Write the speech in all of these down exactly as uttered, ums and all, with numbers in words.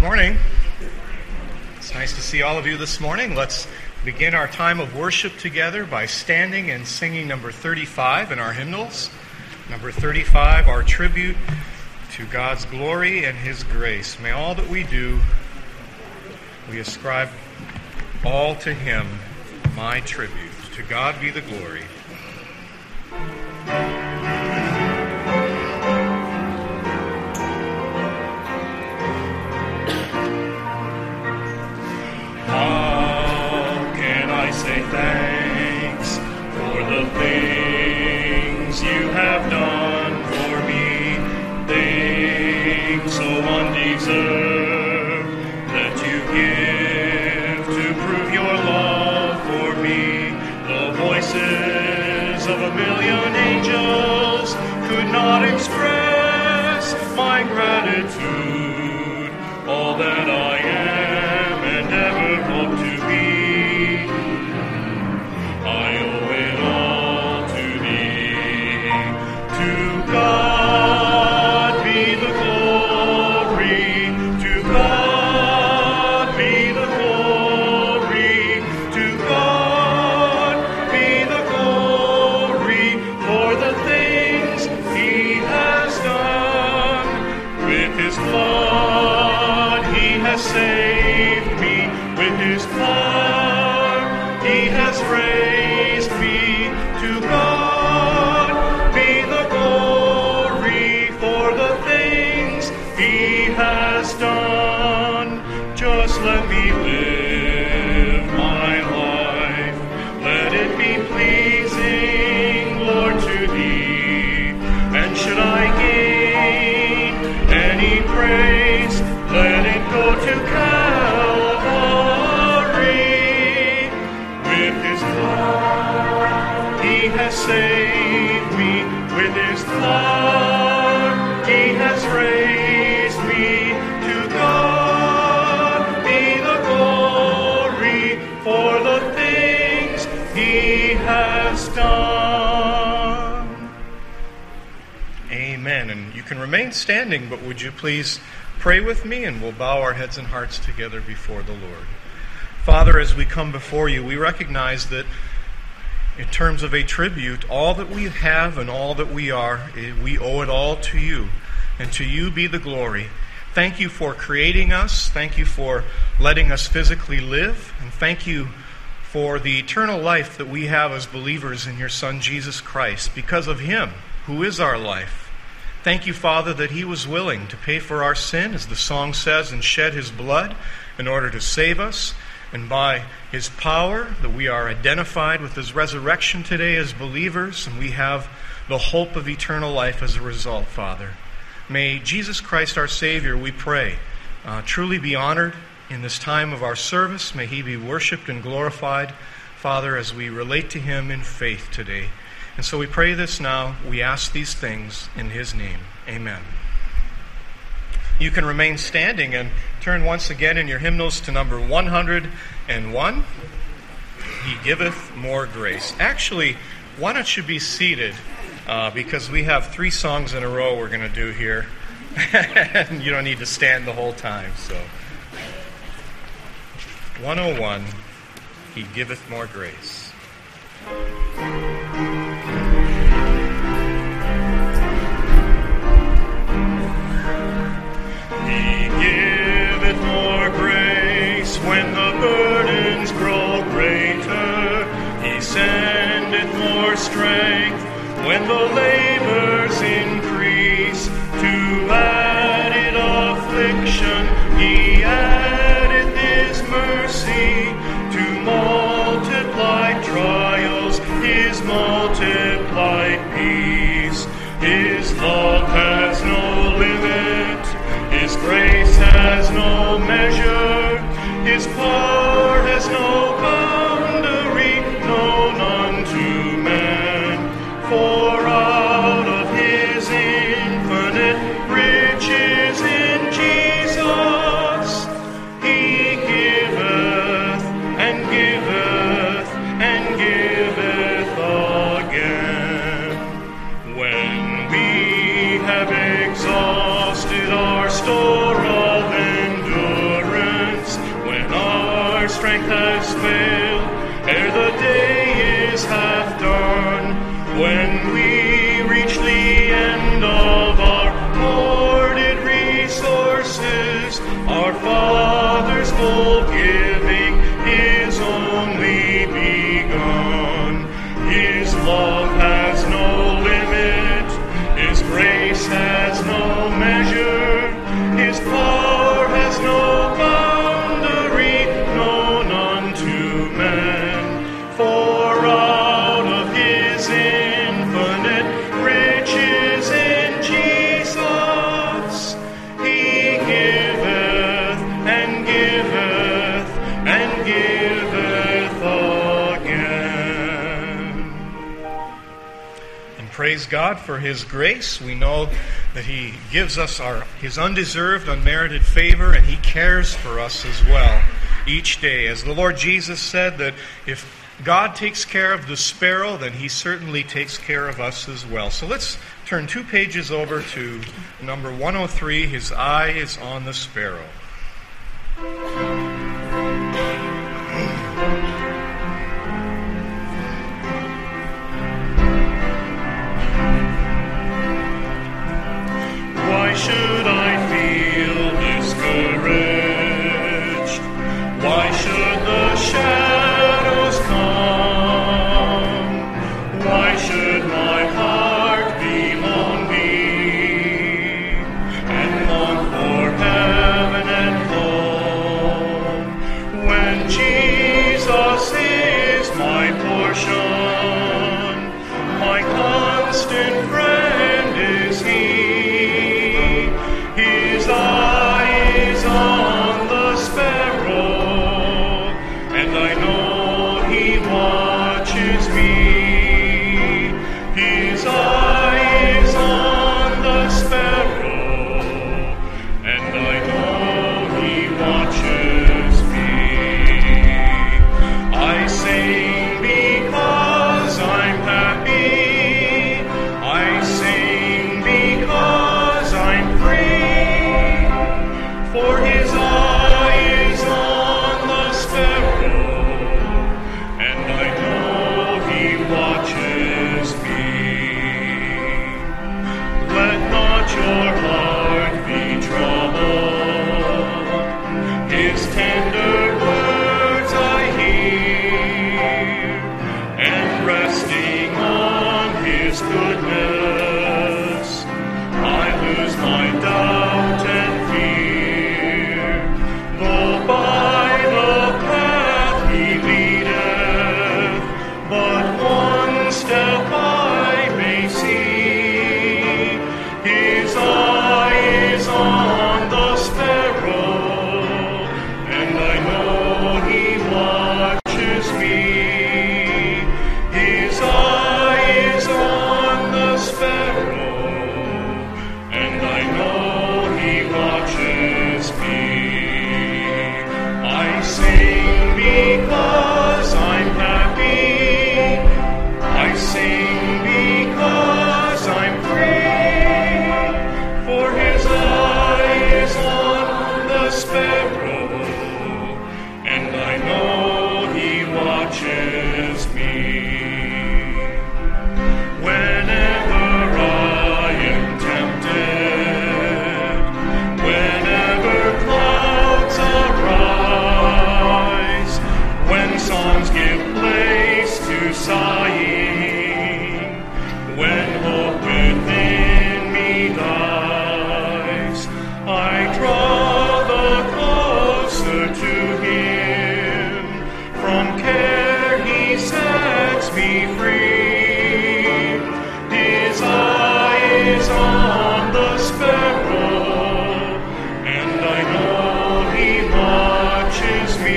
Morning. It's nice to see all of you this morning. Let's begin our time of worship together by standing and singing number thirty-five in our hymnals. Number thirty-five, our tribute to God's glory and His grace. May all that we do, we ascribe all to Him, my tribute. To God be the glory. How can I say thanks for the things you have done for me? Things so undeserved that you give to prove your love for me. The voices of a million angels could not express my gratitude, all that I am and ever hope to be. I owe it all to thee. To God be the glory. To God be the glory. To God be the glory for the things He has done. With His blood He has saved me. With His power He has raised me. To God be the glory for the things He has done. Just let me live my life. Let it be pleasing, Lord, to Thee. And should I gain any praise, let it go to Calvary. With His blood He has saved me. With His blood He has raised me. To God be the glory for the things He has done. Amen. And you can remain standing, but would you please pray with me, and we'll bow our heads and hearts together before the Lord. Father, as we come before you, we recognize that in terms of a tribute, all that we have and all that we are, we owe it all to you, and to you be the glory. Thank you for creating us. Thank you for letting us physically live, and thank you for the eternal life that we have as believers in your Son, Jesus Christ, because of Him, who is our life. Thank you, Father, that He was willing to pay for our sin, as the song says, and shed His blood in order to save us. And by His power, that we are identified with His resurrection today as believers, and we have the hope of eternal life as a result, Father. May Jesus Christ, our Savior, we pray, uh, truly be honored in this time of our service. May He be worshipped and glorified, Father, as we relate to Him in faith today. And so we pray this now. We ask these things in His name. Amen. You can remain standing and turn once again in your hymnals to number one hundred one. He giveth more grace. Actually, why don't you be seated? Uh, because we have three songs in a row we're going to do here. And you don't need to stand the whole time. So, one oh one, He giveth more grace. He giveth more grace when the burdens grow greater. He sendeth more strength when the labors increase. To added affliction He addeth His mercy. To multiplied trials His multiplied peace. His love has no limit. His grace has no measure. His power has no boundary known unto man. For out of His infinite riches in Jesus He giveth and giveth and giveth again. When we have When we reach the end of our hoarded resources, our Father's full giving is only begun. His love has no limit, His grace has no measure, His power has no boundary known unto men. For out of His infinite riches in Jesus, He giveth and giveth and giveth again. And praise God for His grace. We know that He gives us our His undeserved, unmerited favor, and He cares for us as well each day. As the Lord Jesus said, that if God takes care of the sparrow, then He certainly takes care of us as well. So let's turn two pages over to number one oh three, His eye is on the sparrow. Why should I feel discouraged? Why should the shadows come? Why should my heart be lonely and long for heaven and home, when Jesus is my portion, my constant friend is He. His eye is on the sparrow, and I know He watches me. His eye is on the sparrow, and I know He watches me. I sing because I'm happy. I sing because I'm free. For His eye is on the sparrow, and I know He watches me. Let not your heart be troubled. His tender words I hear, and resting on His goodness, I lose my doubt and fear. Though by the path He leadeth, but one step I may see. His eye is on the sparrow, and I know He watches me. His eye is on the sparrow, and I know He watches me. I sing because I'm happy. I sing because I'm free. For His eye is on the sparrow, and I know He watches me. Whenever I am tempted, whenever clouds arise, when songs give place to sighing, when hope within me dies, I draw the closer to Him. From care He sets me free. His eye is on the sparrow, and I know He watches me.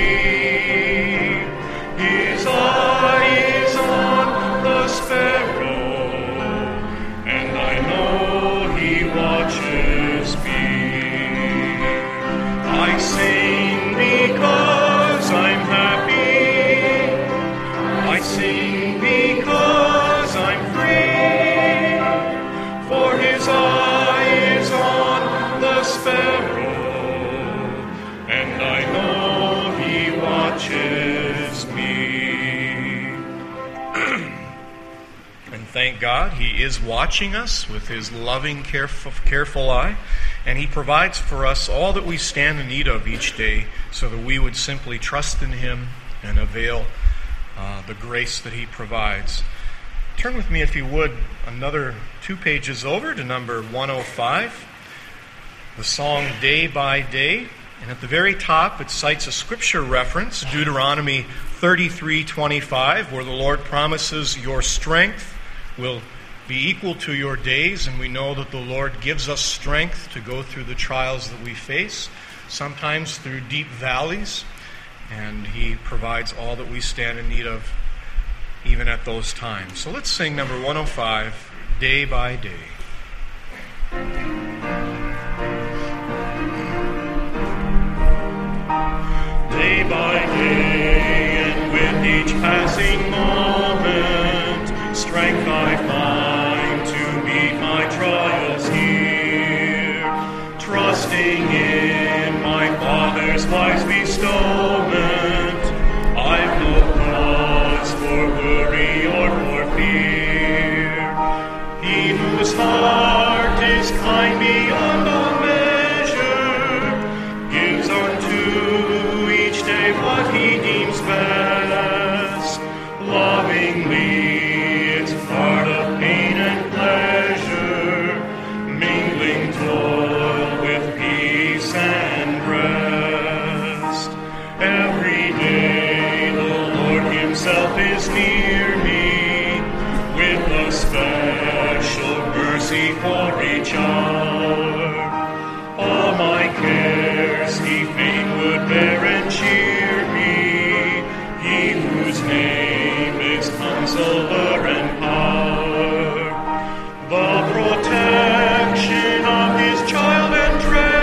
His eye is on the sparrow, and I know He watches me. I sing because I'm happy. I sing because I'm free. For His eye is on the sparrow, and I know He watches me. And thank God. He is watching us with his loving, careful, careful eye, and he provides for us all that we stand in need of each day so that we would simply trust in him and avail uh, the grace that he provides. Turn with me, if you would, another two pages over to number one oh five, the song Day by Day. And at the very top, it cites a scripture reference, Deuteronomy thirty-three twenty-five, where the Lord promises your strength will be equal to your days. And we know that the Lord gives us strength to go through the trials that we face, sometimes through deep valleys. And he provides all that we stand in need of, even at those times. So let's sing number one oh five, Day by Day. Day by day, and with each passing moment, strength I find to meet my trials here. Trusting in my Father's wise bestowment, I've no cause for worry or for fear. He whose heart is kind beyond all measure gives unto each day what he deems best. Lovingly, it's part of pain and pleasure, mingling toil with peace and rest. Every day the Lord himself is near me, with a special mercy for each hour. All my cares he fain would bear and cheer me, he whose name is Counselor and Power. The protection of his child and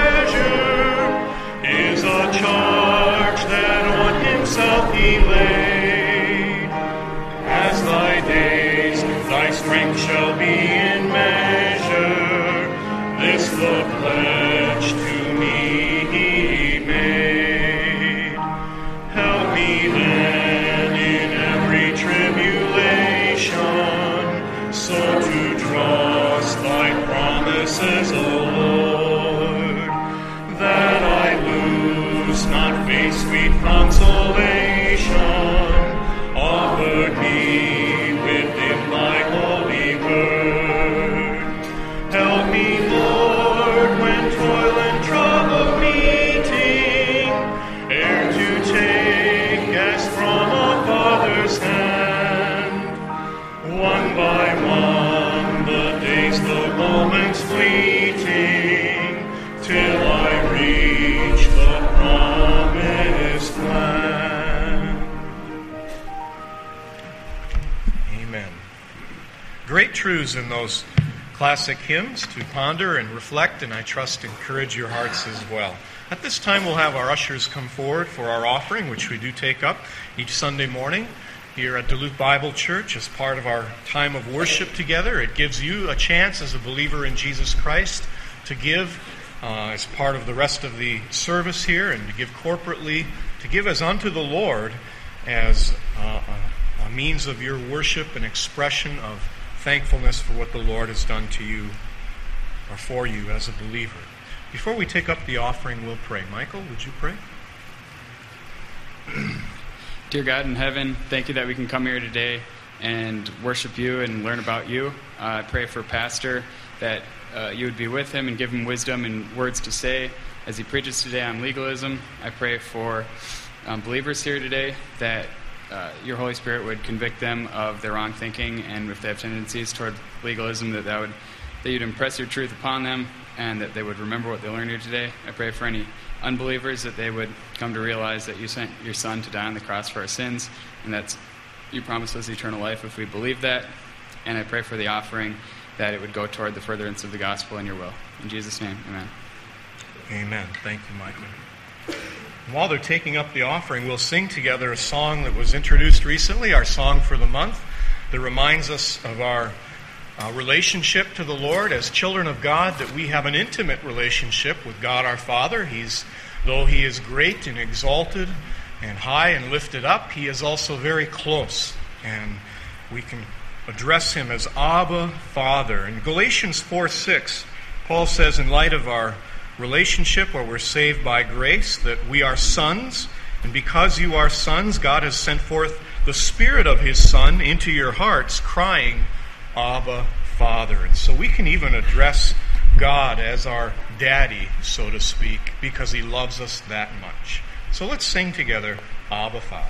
treasure is a charge that on himself he laid. As thy days, thy strength shall be in measure, this the pledge to me he made. Help me then in every tribulation, so to trust thy promises, O Lord, that I lose not faith's sweet consolation, offered me within thy holy word. Help me, Lord, when toil and trouble meeting, ere to take as from a father's hand. One by one, the days, the moments fleeting, till I reach the promised land. Amen. Great truths in those classic hymns to ponder and reflect, and I trust encourage your hearts as well. At this time, we'll have our ushers come forward for our offering, which we do take up each Sunday morning here at Duluth Bible Church as part of our time of worship together. It gives you a chance as a believer in Jesus Christ to give uh, as part of the rest of the service here, and to give corporately, to give as unto the Lord as uh, a, a means of your worship and expression of thankfulness for what the Lord has done to you or for you as a believer. Before we take up the offering, we'll pray. Michael, would you pray? Dear God in heaven, thank you that we can come here today and worship you and learn about you. Uh, I pray for Pastor that uh, you would be with him and give him wisdom and words to say as he preaches today on legalism. I pray for um, believers here today that Uh, your Holy Spirit would convict them of their wrong thinking, and if they have tendencies toward legalism, that, that, would, that you'd impress your truth upon them, and that they would remember what they learned here today. I pray for any unbelievers that they would come to realize that you sent your Son to die on the cross for our sins, and that you promised us eternal life if we believe that. And I pray for the offering, that it would go toward the furtherance of the gospel in your will. In Jesus' name, amen. Amen. Thank you, Michael. While they're taking up the offering, we'll sing together a song that was introduced recently, our song for the month, that reminds us of our uh, relationship to the Lord as children of God, that we have an intimate relationship with God our Father. He's, though He is great and exalted and high and lifted up, He is also very close, and we can address him as Abba, Father. In Galatians four six, Paul says, in light of our relationship where we're saved by grace, that we are sons, and because you are sons, God has sent forth the Spirit of His Son into your hearts, crying, Abba, Father. And so we can even address God as our daddy, so to speak, because He loves us that much. So let's sing together, Abba, Father.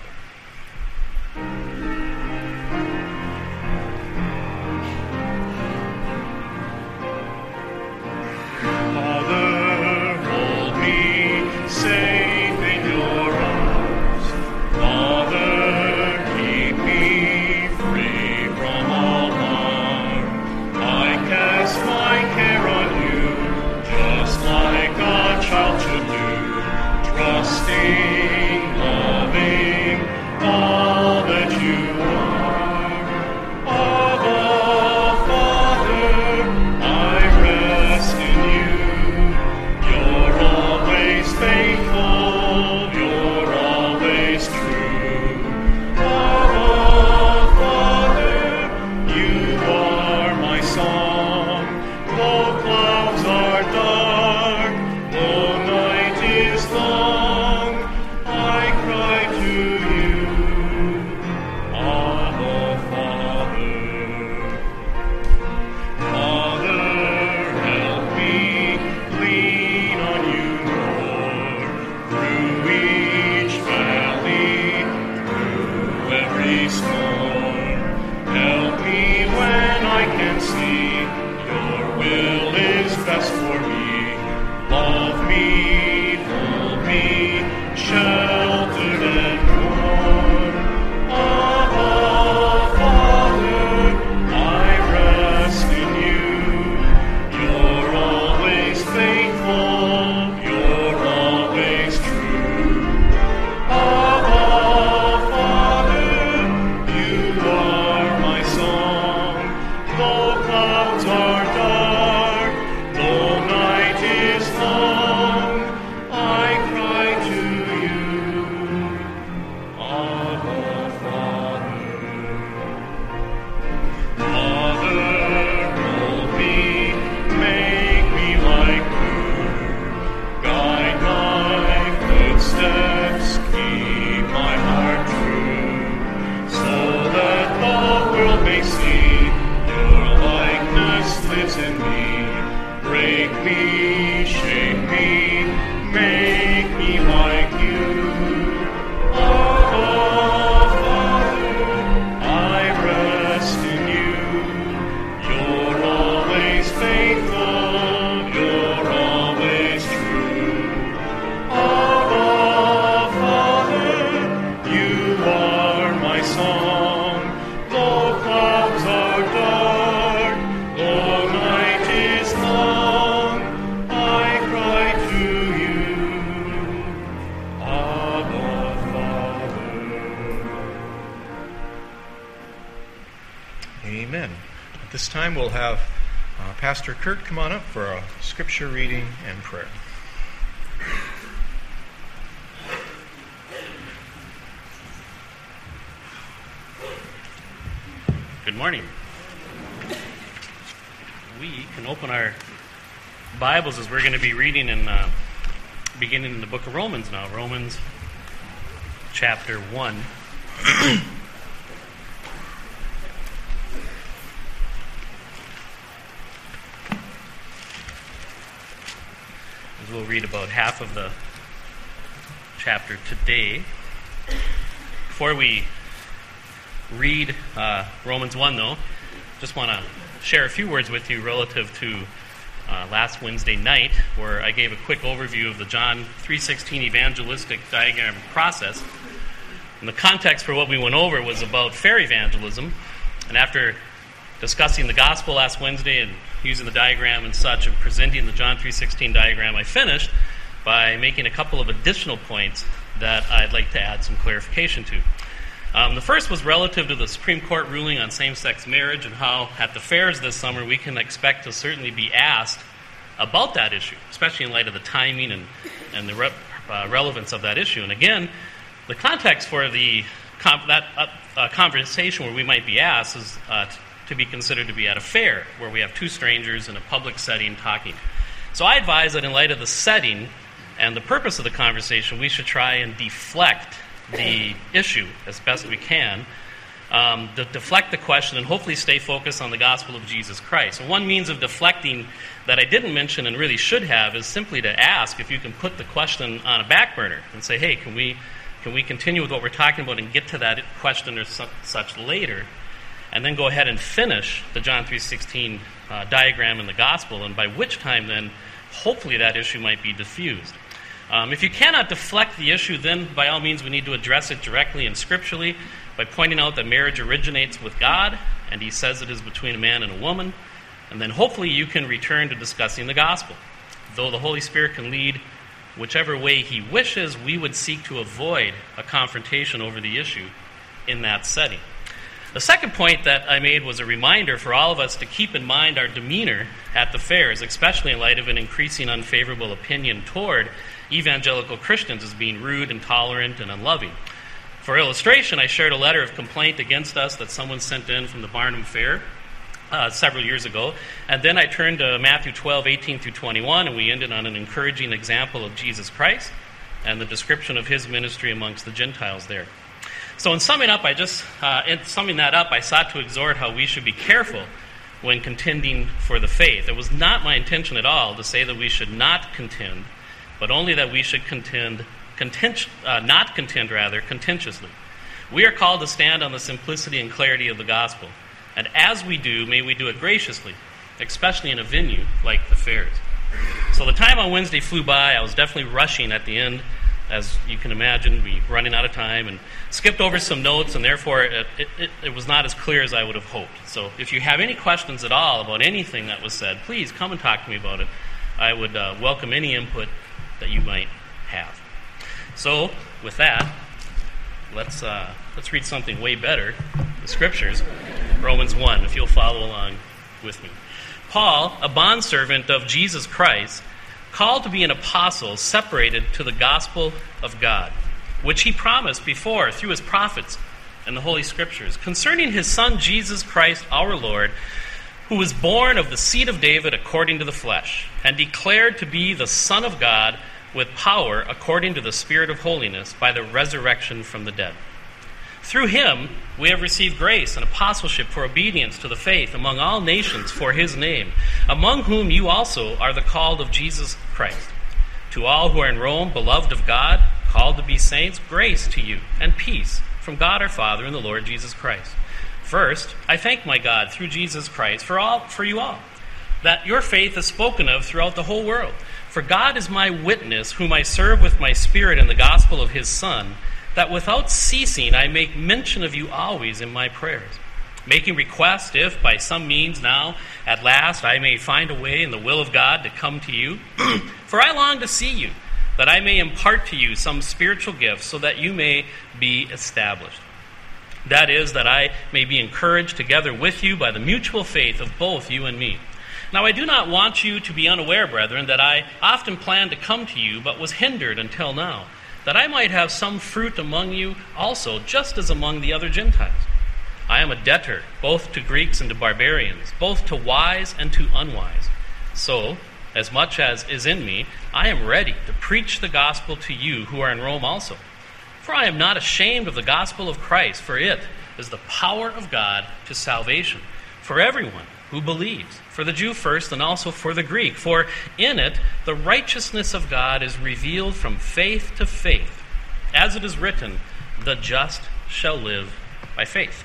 Father, hold me safe in your arms. Father, keep me free from all harm. I cast my care on you, just like a child should do, trusting, loving, all that you are. Abba, Father, I rest in you. You're always faithful, you're always true. Abba, Father, you are my song. Though clouds are dark, though night is long, I cry to you, Abba, Father. Father, help me lean on you more, through each valley, through every storm. Help me when I can see your will is best for me. Love me, hold me, sheltered and warm. Abba, Father, I rest in you. You're always faithful, you're always true. Abba, Father, you are my song. Though clouds are dark, though night is long, I cry to you, Abba, Father. Father, hold me, make me like you. Guide my footsteps, keep my heart true, so that the world may see your likeness lives in me. Break me, shape me, make me like you. Abba, Father, I rest in you. You're always faithful, you're always true. Abba, Father, you are my song. Though clouds are dark, though night is long, I cry to you, Abba, Father. Amen. At this time, we'll have uh, Pastor Kurt come on up for a scripture reading and prayer. Good morning. We can open our Bibles as we're going to be reading in, uh, beginning in the book of Romans now. Romans chapter one. As we'll read about half of the chapter today. Before we read uh, Romans one, though, just want to share a few words with you relative to uh, last Wednesday night, where I gave a quick overview of the John three sixteen evangelistic diagram process. And the context for what we went over was about fair evangelism. And after discussing the gospel last Wednesday and using the diagram and such and presenting the John three sixteen diagram, I finished by making a couple of additional points that I'd like to add some clarification to. Um, the first was relative to the Supreme Court ruling on same-sex marriage and how at the fairs this summer we can expect to certainly be asked about that issue, especially in light of the timing and, and the re- uh, relevance of that issue. And again, the context for the com- that uh, uh, conversation where we might be asked is uh, t- to be considered to be at a fair, where we have two strangers in a public setting talking. So I advise that in light of the setting and the purpose of the conversation, we should try and deflect the issue as best we can, um, to deflect the question and hopefully stay focused on the gospel of Jesus Christ. And one means of deflecting that I didn't mention and really should have is simply to ask if you can put the question on a back burner and say, hey, can we can we continue with what we're talking about and get to that question or su- such later, and then go ahead and finish the John three sixteen uh, diagram in the gospel, and by which time then hopefully that issue might be diffused. Um, if you cannot deflect the issue, then by all means we need to address it directly and scripturally by pointing out that marriage originates with God, and he says it is between a man and a woman, and then hopefully you can return to discussing the gospel. Though the Holy Spirit can lead whichever way he wishes, we would seek to avoid a confrontation over the issue in that setting. The second point that I made was a reminder for all of us to keep in mind our demeanor at the fairs, especially in light of an increasing unfavorable opinion toward evangelical Christians as being rude, intolerant, and unloving. For illustration, I shared a letter of complaint against us that someone sent in from the Barnum Fair uh, several years ago, and then I turned to Matthew twelve, eighteen through twenty-one, and we ended on an encouraging example of Jesus Christ and the description of his ministry amongst the Gentiles there. So in summing up, I just uh, in summing that up, I sought to exhort how we should be careful when contending for the faith. It was not my intention at all to say that we should not contend, but only that we should contend, content, uh, not contend rather, contentiously. We are called to stand on the simplicity and clarity of the gospel, and as we do, may we do it graciously, especially in a venue like the fairs. So the time on Wednesday flew by. I was definitely rushing at the end. As you can imagine, we were running out of time and skipped over some notes, and therefore it, it, it, it was not as clear as I would have hoped. So if you have any questions at all about anything that was said, please come and talk to me about it. I would uh, welcome any input that you might have. So with that, let's uh, let's read something way better, the Scriptures, Romans one, if you'll follow along with me. Paul, a bondservant of Jesus Christ, called to be an apostle, separated to the gospel of God, which he promised before through his prophets and the Holy Scriptures, concerning his Son Jesus Christ our Lord, who was born of the seed of David according to the flesh, and declared to be the Son of God with power according to the Spirit of holiness by the resurrection from the dead. Through him we have received grace and apostleship for obedience to the faith among all nations for his name, among whom you also are the called of Jesus Christ. To all who are in Rome, beloved of God, called to be saints, grace to you and peace from God our Father and the Lord Jesus Christ. First, I thank my God through Jesus Christ for all for you all, that your faith is spoken of throughout the whole world. For God is my witness, whom I serve with my spirit in the gospel of his Son, that without ceasing I make mention of you always in my prayers, making request if by some means now at last I may find a way in the will of God to come to you. For I long to see you, that I may impart to you some spiritual gifts, so that you may be established. That is, that I may be encouraged together with you by the mutual faith of both you and me. Now I do not want you to be unaware, brethren, that I often planned to come to you, but was hindered until now, that I might have some fruit among you also, just as among the other Gentiles. I am a debtor, both to Greeks and to barbarians, both to wise and to unwise. So, as much as is in me, I am ready to preach the gospel to you who are in Rome also. For I am not ashamed of the gospel of Christ, for it is the power of God to salvation for everyone who believes, for the Jew first and also for the Greek. For in it the righteousness of God is revealed from faith to faith. As it is written, the just shall live by faith.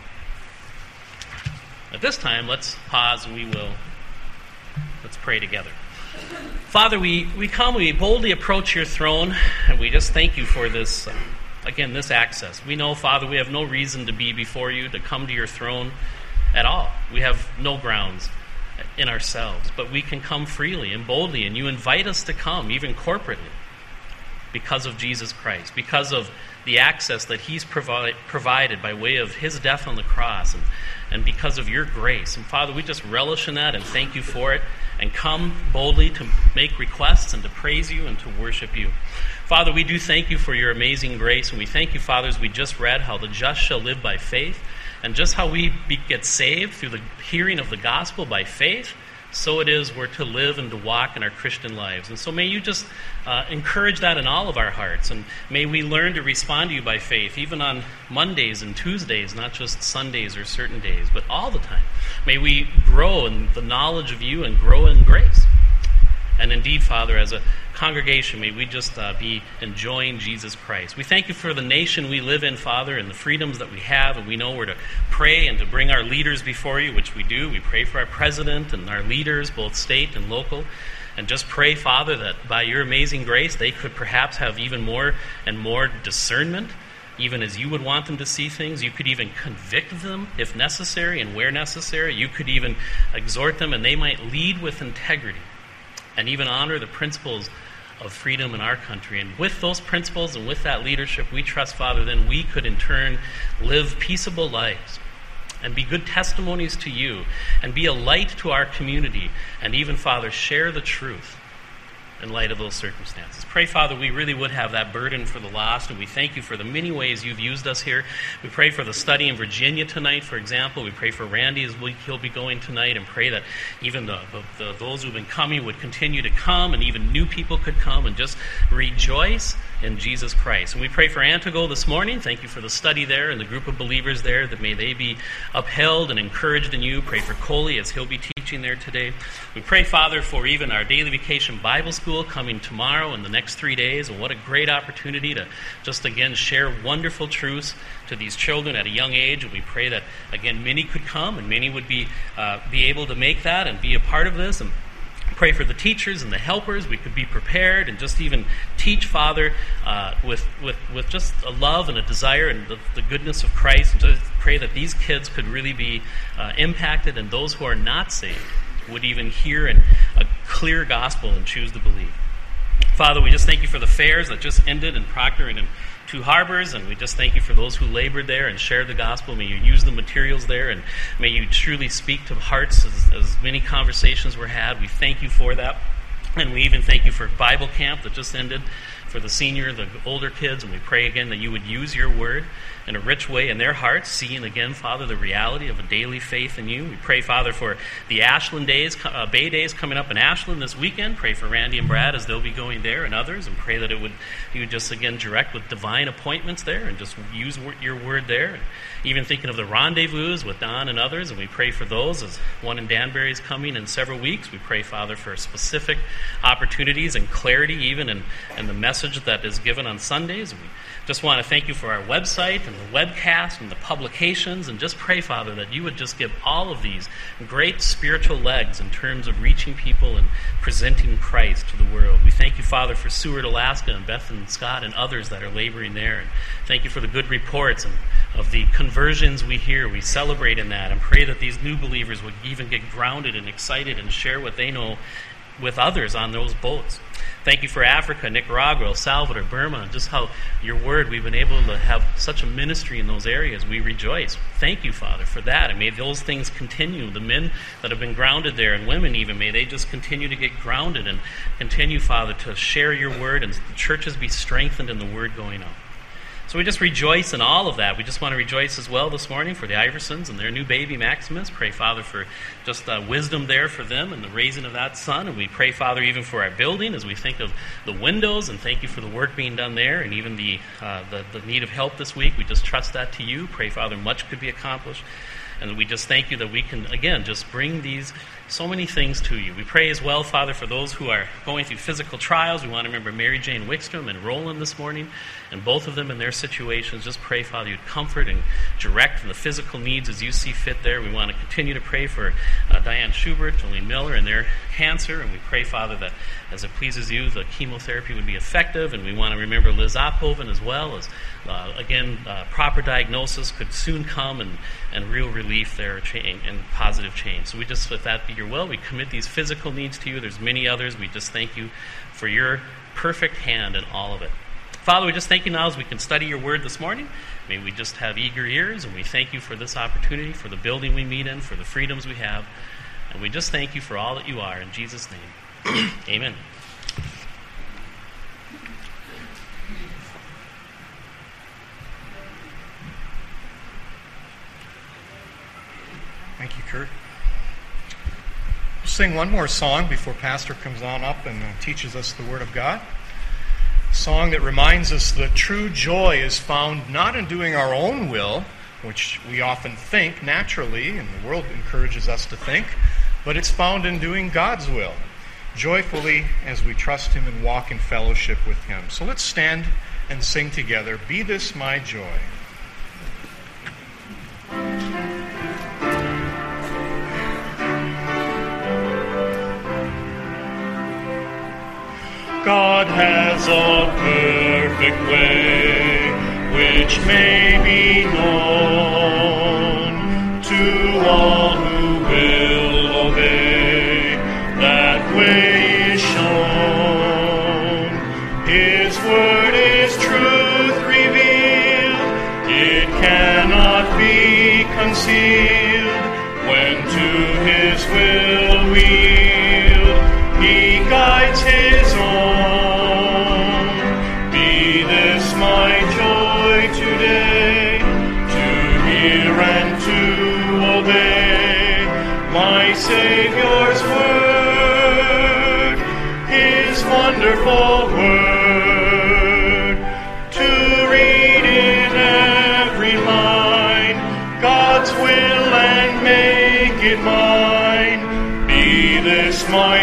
At this time, let's pause and we will, let's pray together. Father, we, we come, we boldly approach your throne, and we just thank you for this, uh, again, this access. We know, Father, we have no reason to be before you, to come to your throne at all. We have no grounds in ourselves, but we can come freely and boldly, and you invite us to come, even corporately, because of Jesus Christ, because of the access that he's provi- provided by way of his death on the cross, and, and because of your grace. And Father, we just relish in that and thank you for it, and come boldly to make requests and to praise you and to worship you. Father, we do thank you for your amazing grace, and we thank you, Father, as we just read, how the just shall live by faith. And just how we be, get saved through the hearing of the gospel by faith, so it is we're to live and to walk in our Christian lives. And so may you just uh, encourage that in all of our hearts. And may we learn to respond to you by faith, even on Mondays and Tuesdays, not just Sundays or certain days, but all the time. May we grow in the knowledge of you and grow in grace. And indeed, Father, as a congregation, may we just uh, be enjoying Jesus Christ. We thank you for the nation we live in, Father, and the freedoms that we have, and we know we're to pray and to bring our leaders before you, which we do. We pray for our president and our leaders, both state and local, and just pray, Father, that by your amazing grace, they could perhaps have even more and more discernment, even as you would want them to see things. You could even convict them if necessary and where necessary. You could even exhort them, and they might lead with integrity and even honor the principles of freedom in our country. And with those principles and with that leadership, we trust, Father, then we could in turn live peaceable lives and be good testimonies to you and be a light to our community and even, Father, share the truth in light of those circumstances. Pray, Father, we really would have that burden for the lost, and we thank you for the many ways you've used us here. We pray for the study in Virginia tonight, for example. We pray for Randy as we, he'll be going tonight, and pray that even the, the, the those who've been coming would continue to come, and even new people could come and just rejoice in Jesus Christ. And we pray for Antigo this morning. Thank you for the study there and the group of believers there, that may they be upheld and encouraged in you. Pray for Coley as he'll be teaching there today. We pray, Father, for even our Daily Vacation Bible School coming tomorrow and the next three days. And what a great opportunity to just again share wonderful truths to these children at a young age. And we pray that again many could come and many would be uh, be able to make that and be a part of this. And pray for the teachers and the helpers. We could be prepared and just even teach, Father, uh, with, with with just a love and a desire and the, the goodness of Christ. And just pray that these kids could really be uh, impacted, and those who are not saved would even hear in a clear gospel and choose to believe. Father, we just thank you for the fairs that just ended in Proctor and in Two Harbors, and we just thank you for those who labored there and shared the gospel. May you use the materials there, and may you truly speak to hearts as, as many conversations were had. We thank you for that. And we even thank you for Bible camp that just ended, for the senior, the older kids, and we pray again that you would use your word in a rich way in their hearts, seeing again, Father, the reality of a daily faith in you. We pray, Father, for the Ashland days, uh, Bay Days coming up in Ashland this weekend. Pray for Randy and Brad as they'll be going there and others, and pray that it would you would just again direct with divine appointments there and just use your word there. And even thinking of the rendezvous with Don and others, and we pray for those as one in Danbury is coming in several weeks. We pray, Father, for specific opportunities and clarity even in, in the message that is given on Sundays. And we just want to thank you for our website and the webcast and the publications, and just pray, Father, that you would just give all of these great spiritual legs in terms of reaching people and presenting Christ to the world. We thank you, Father, for Seward, Alaska, and Beth and Scott and others that are laboring there. And thank you for the good reports and of the conversions we hear. We celebrate in that and pray that these new believers would even get grounded and excited and share what they know with others on those boats. Thank you for Africa, Nicaragua, El Salvador, Burma, and just how your word, we've been able to have such a ministry in those areas. We rejoice. Thank you, Father, for that. And may those things continue. The men that have been grounded there, and women even, may they just continue to get grounded and continue, Father, to share your word, and the churches be strengthened in the word going on. So we just rejoice in all of that. We just want to rejoice as well this morning for the Iversons and their new baby, Maximus. Pray, Father, for just uh, wisdom there for them and the raising of that son. And we pray, Father, even for our building as we think of the windows, and thank you for the work being done there and even the, uh, the, the need of help this week. We just trust that to you. Pray, Father, much could be accomplished. And we just thank you that we can, again, just bring these so many things to you. We pray as well, Father, for those who are going through physical trials. We want to remember Mary Jane Wickstrom and Roland this morning, and both of them in their situations. Just pray, Father, you'd comfort and direct the physical needs as you see fit there. We want to continue to pray for uh, Diane Schubert, Jolene Miller, and their cancer. And we pray, Father, that as it pleases you, the chemotherapy would be effective. And we want to remember Liz Ophoven as well, as, uh, again, uh, proper diagnosis could soon come, and, and real relief there and, and positive change. So we just, if that be your will, we commit these physical needs to you. There's many others. We just thank you for your perfect hand in all of it. Father, we just thank you now as we can study your word this morning. May we just have eager ears, and we thank you for this opportunity, for the building we meet in, for the freedoms we have. And we just thank you for all that you are. In Jesus' name, amen. Thank you, Kurt. We'll sing one more song before Pastor comes on up and uh, teaches us the Word of God. A song that reminds us that true joy is found not in doing our own will, which we often think naturally, and the world encourages us to think, but it's found in doing God's will, joyfully as we trust Him and walk in fellowship with Him. So let's stand and sing together, "Be This My Joy." God has a perfect way which may be known to all who will obey. That way is shown. His word is truth revealed. It cannot be concealed. When to His will we yield, He guides His own. Be this my joy today, to hear and to obey my Savior's word, His wonderful word, to read in every line God's will and make it mine. Be this my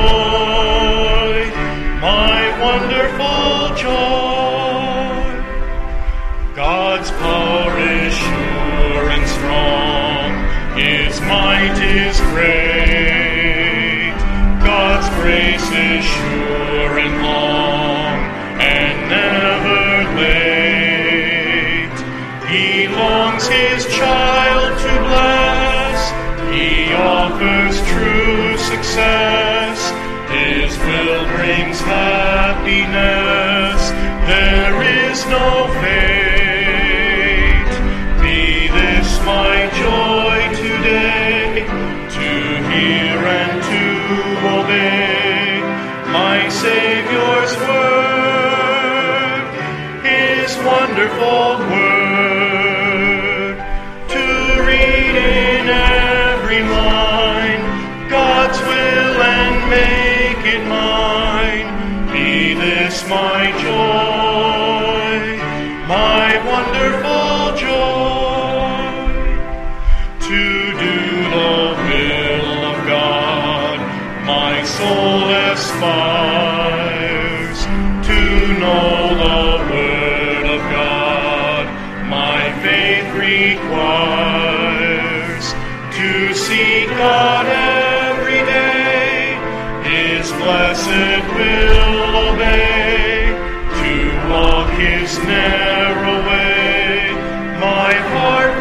joy, my wonderful joy. God's power is sure and strong, His might is great. God's grace is sure and long, and never late. He longs His child to bless, He offers true success. His will brings happiness, there is no fate. Be this my joy today, to hear and to obey my Savior's word, His wonderful word, to read in every line God's will and make it mine. Be this my joy, my wonderful joy, to do the will of God. My soul aspires to know the word of God. My faith requires to seek God every day, His blessed will obey, to walk His narrow way. My heart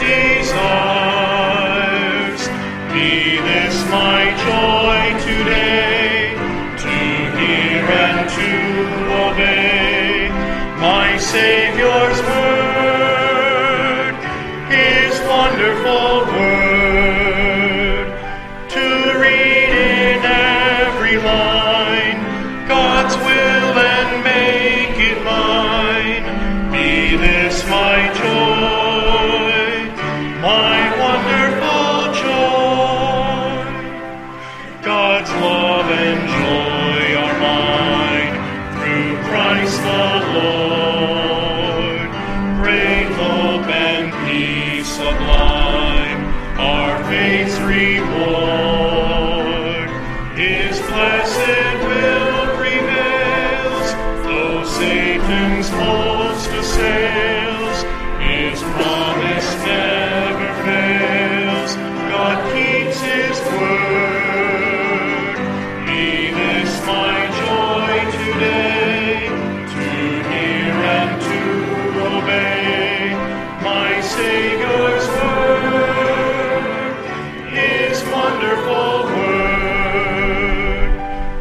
desires, be this my joy today, to hear and to obey my Savior's word, His wonderful word, to read in every line God's will and make it mine. Be this my joy, my wonderful joy. God's love and joy are mine through Christ the Lord. Great hope and peace sublime, our faith's reward. His blessed will prevails, though Satan's host assails. His promise never fails, God keeps His word. Be this my joy today, to hear and to obey my Savior's word, His wonderful word,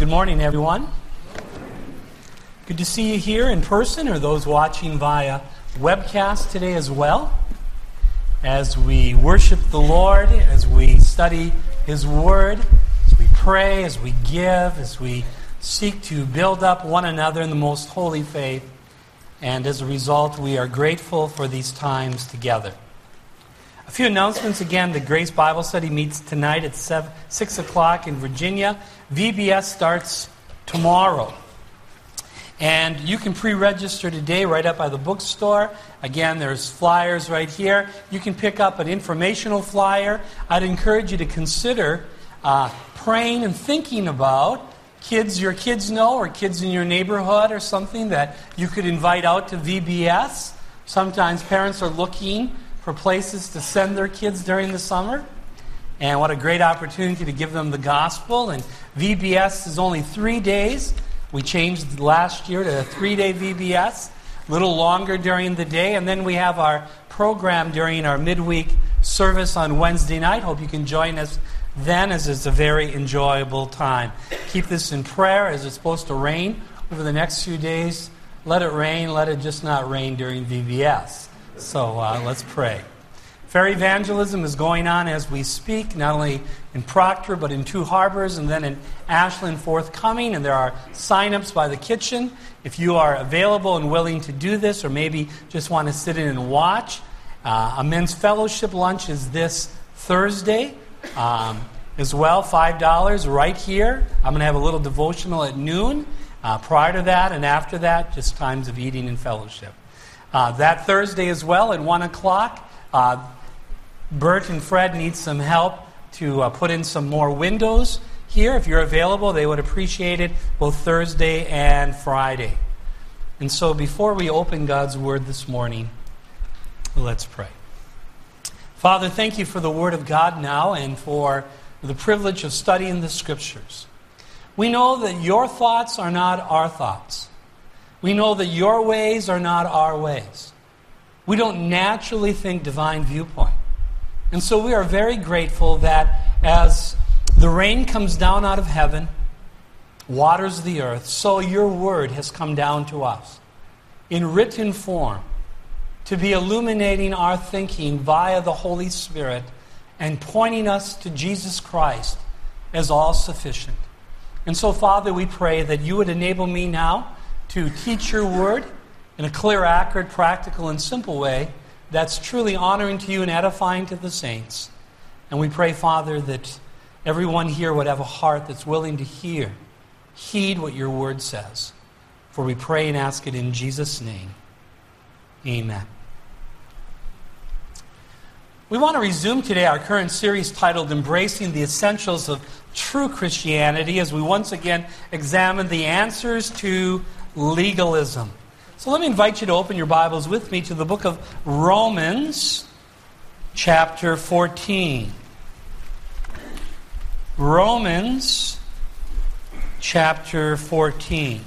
good morning, everyone. Good to see you here in person or those watching via webcast today as well. As we worship the Lord, as we study His Word, as we pray, as we give, as we seek to build up one another in the most holy faith. And as a result, we are grateful for these times together. A few announcements again. The Grace Bible Study meets tonight at seven, six o'clock in Virginia. V B S starts tomorrow. And you can pre-register today right up by the bookstore. Again, there's flyers right here. You can pick up an informational flyer. I'd encourage you to consider uh, praying and thinking about kids your kids know or kids in your neighborhood or something that you could invite out to V B S. Sometimes parents are looking for places to send their kids during the summer. And what a great opportunity to give them the gospel. And V B S is only three days. We changed last year to a three-day V B S, a little longer during the day. And then we have our program during our midweek service on Wednesday night. Hope you can join us then, as it's a very enjoyable time. Keep this in prayer, as it's supposed to rain over the next few days. Let it rain. Let it just not rain during V B S. So uh, let's pray. Fair evangelism is going on as we speak, not only in Proctor, but in Two Harbors, and then in Ashland forthcoming. And there are sign-ups by the kitchen. If you are available and willing to do this, or maybe just want to sit in and watch, uh, a men's fellowship lunch is this Thursday um, as well, five dollars right here. I'm going to have a little devotional at noon. Uh, prior to that and after that, just times of eating and fellowship. Uh, that Thursday as well at one o'clock, uh, Bert and Fred need some help to uh, put in some more windows here. If you're available, they would appreciate it both Thursday and Friday. And so before we open God's Word this morning, let's pray. Father, thank you for the Word of God now and for the privilege of studying the Scriptures. We know that your thoughts are not our thoughts. We know that your ways are not our ways. We don't naturally think divine viewpoint. And so we are very grateful that as the rain comes down out of heaven, waters the earth, so your word has come down to us in written form to be illuminating our thinking via the Holy Spirit and pointing us to Jesus Christ as all sufficient. And so, Father, we pray that you would enable me now to teach your word in a clear, accurate, practical, and simple way that's truly honoring to you and edifying to the saints. And we pray, Father, that everyone here would have a heart that's willing to hear, heed what your word says. For we pray and ask it in Jesus' name. Amen. We want to resume today our current series titled Embracing the Essentials of True Christianity, as we once again examine the answers to legalism. So let me invite you to open your Bibles with me to the book of Romans, chapter fourteen. Romans, chapter fourteen.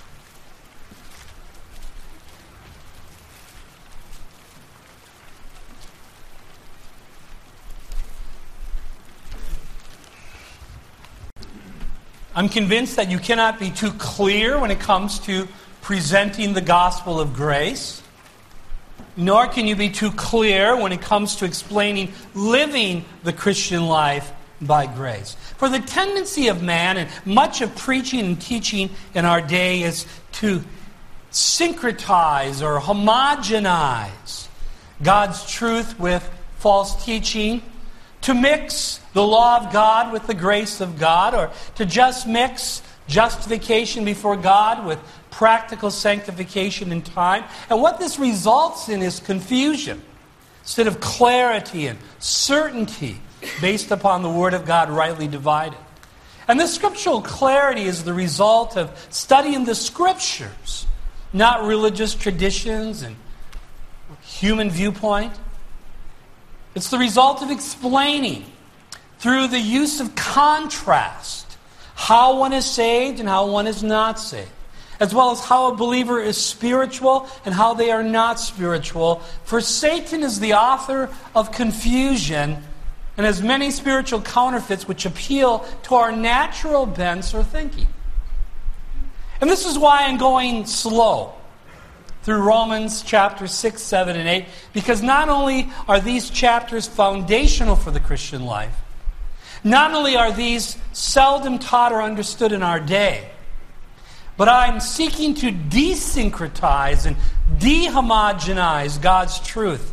I'm convinced that you cannot be too clear when it comes to presenting the gospel of grace, nor can you be too clear when it comes to explaining living the Christian life by grace. For the tendency of man, and much of preaching and teaching in our day, is to syncretize or homogenize God's truth with false teaching, to mix the law of God with the grace of God, or to just mix justification before God with practical sanctification in time. And what this results in is confusion instead of clarity and certainty based upon the Word of God rightly divided. And this scriptural clarity is the result of studying the Scriptures, not religious traditions and human viewpoint. It's the result of explaining through the use of contrast how one is saved and how one is not saved, as well as how a believer is spiritual and how they are not spiritual. For Satan is the author of confusion and has many spiritual counterfeits which appeal to our natural bents or thinking. And this is why I'm going slow through Romans chapters six, seven, and eight, because not only are these chapters foundational for the Christian life, not only are these seldom taught or understood in our day, but I'm seeking to desyncretize and dehomogenize God's truth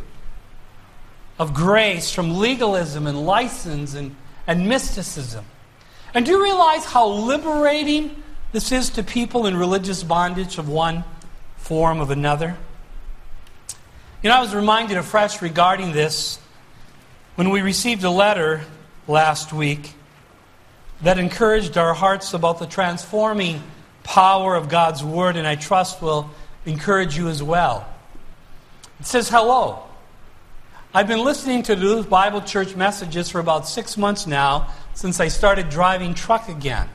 of grace from legalism and license and, and mysticism. And do you realize how liberating this is to people in religious bondage of one form of another? You know, I was reminded afresh regarding this when we received a letter last week that encouraged our hearts about the transforming power of God's Word, and I trust will encourage you as well. It says, "Hello. I've been listening to Duluth Bible Church messages for about six months now since I started driving truck again.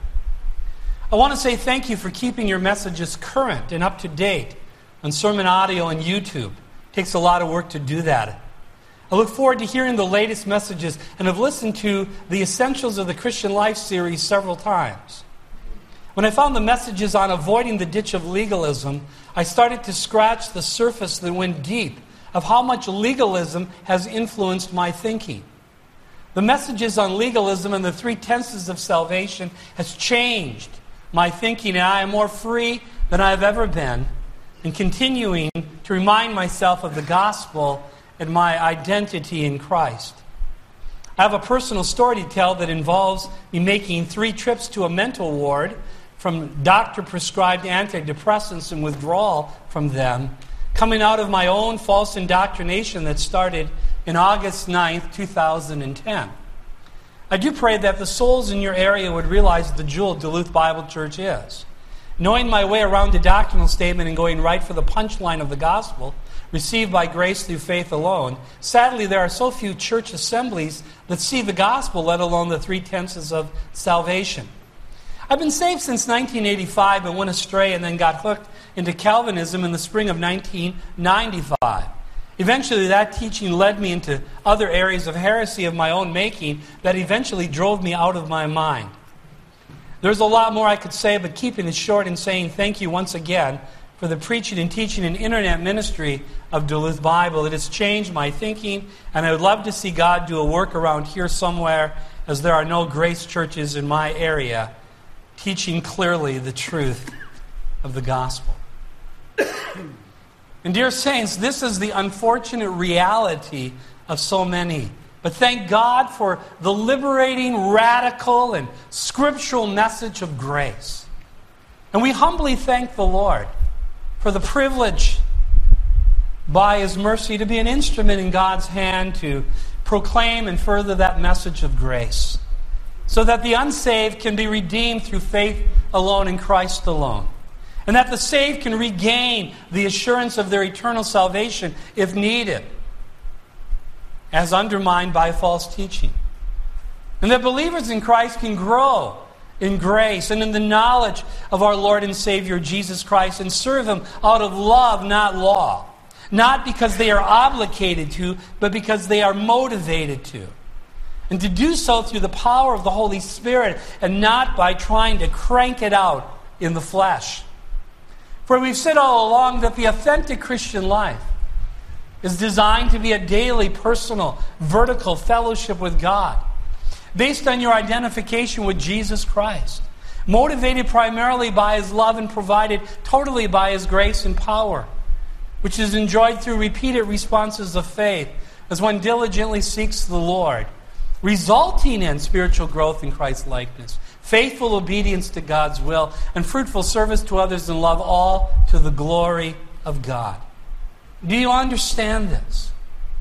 I want to say thank you for keeping your messages current and up to date on sermon audio and YouTube. It takes a lot of work to do that. I look forward to hearing the latest messages and have listened to the Essentials of the Christian Life series several times. When I found the messages on avoiding the ditch of legalism, I started to scratch the surface that went deep of how much legalism has influenced my thinking. The messages on legalism and the three tenses of salvation has changed my thinking, and I am more free than I have ever been in continuing to remind myself of the gospel and my identity in Christ. I have a personal story to tell that involves me making three trips to a mental ward from doctor-prescribed antidepressants and withdrawal from them, coming out of my own false indoctrination that started in August ninth, two thousand ten. I do pray that the souls in your area would realize the jewel Duluth Bible Church is. Knowing my way around the doctrinal statement and going right for the punchline of the gospel, received by grace through faith alone, sadly there are so few church assemblies that see the gospel, let alone the three tenses of salvation. I've been saved since nineteen eighty-five, but went astray and then got hooked into Calvinism in the spring of nineteen ninety-five. Eventually, that teaching led me into other areas of heresy of my own making that eventually drove me out of my mind. There's a lot more I could say, but keeping it short and saying thank you once again for the preaching and teaching and internet ministry of Duluth Bible. It has changed my thinking, and I would love to see God do a work around here somewhere, as there are no grace churches in my area teaching clearly the truth of the gospel. And dear saints, this is the unfortunate reality of so many. But thank God for the liberating, radical, and scriptural message of grace. And we humbly thank the Lord for the privilege, by His mercy, to be an instrument in God's hand to proclaim and further that message of grace, so that the unsaved can be redeemed through faith alone in Christ alone, and that the saved can regain the assurance of their eternal salvation if needed, as undermined by false teaching. And that believers in Christ can grow in grace and in the knowledge of our Lord and Savior Jesus Christ and serve Him out of love, not law. Not because they are obligated to, but because they are motivated to. And to do so through the power of the Holy Spirit and not by trying to crank it out in the flesh. For we've said all along that the authentic Christian life is designed to be a daily, personal, vertical fellowship with God, based on your identification with Jesus Christ, motivated primarily by His love and provided totally by His grace and power, which is enjoyed through repeated responses of faith as one diligently seeks the Lord, resulting in spiritual growth in Christ's likeness, faithful obedience to God's will, and fruitful service to others in love, all to the glory of God. Do you understand this?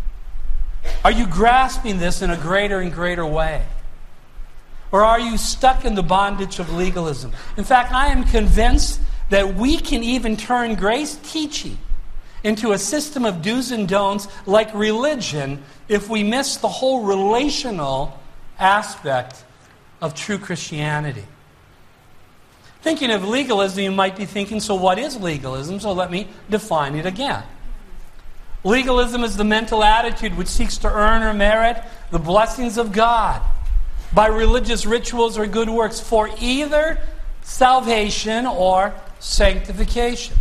Are you grasping this in a greater and greater way? Or are you stuck in the bondage of legalism? In fact, I am convinced that we can even turn grace teaching into a system of do's and don'ts like religion if we miss the whole relational aspect of true Christianity. Thinking of legalism, you might be thinking, so what is legalism? So let me define it again. Legalism is the mental attitude which seeks to earn or merit the blessings of God by religious rituals or good works for either salvation or sanctification.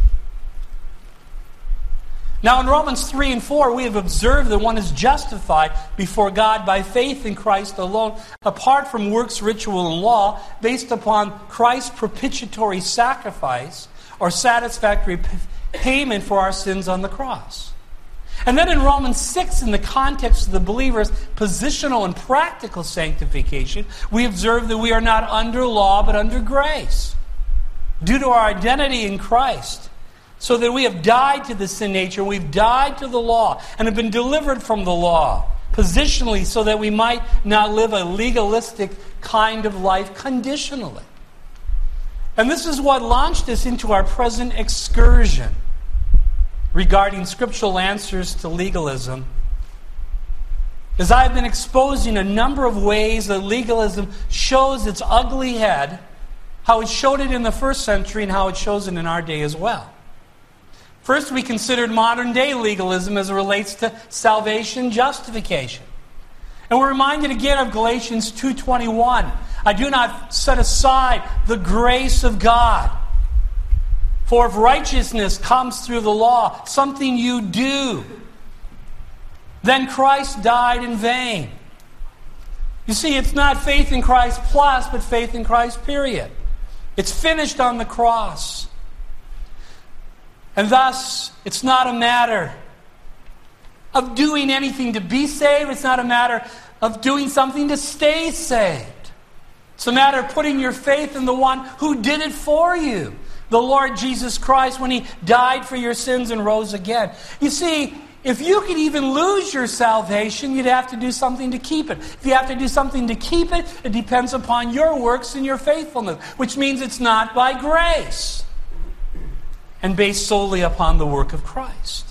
Now in Romans three and four, we have observed that one is justified before God by faith in Christ alone, apart from works, ritual, and law, based upon Christ's propitiatory sacrifice or satisfactory p- payment for our sins on the cross. And then in Romans six, in the context of the believer's positional and practical sanctification, we observe that we are not under law but under grace, due to our identity in Christ, so that we have died to the sin nature, we've died to the law, and have been delivered from the law, positionally, so that we might not live a legalistic kind of life conditionally. And this is what launched us into our present excursion regarding scriptural answers to legalism, as I've been exposing a number of ways that legalism shows its ugly head, how it showed it in the first century and how it shows it in our day as well. First, we considered modern-day legalism as it relates to salvation justification. And we're reminded again of Galatians two twenty-one. I do not set aside the grace of God. For if righteousness comes through the law, something you do, then Christ died in vain. You see, it's not faith in Christ plus, but faith in Christ, period. It's finished on the cross. And thus, it's not a matter of doing anything to be saved. It's not a matter of doing something to stay saved. It's a matter of putting your faith in the one who did it for you, the Lord Jesus Christ, when He died for your sins and rose again. You see, if you could even lose your salvation, you'd have to do something to keep it. If you have to do something to keep it, it depends upon your works and your faithfulness, which means it's not by grace and based solely upon the work of Christ.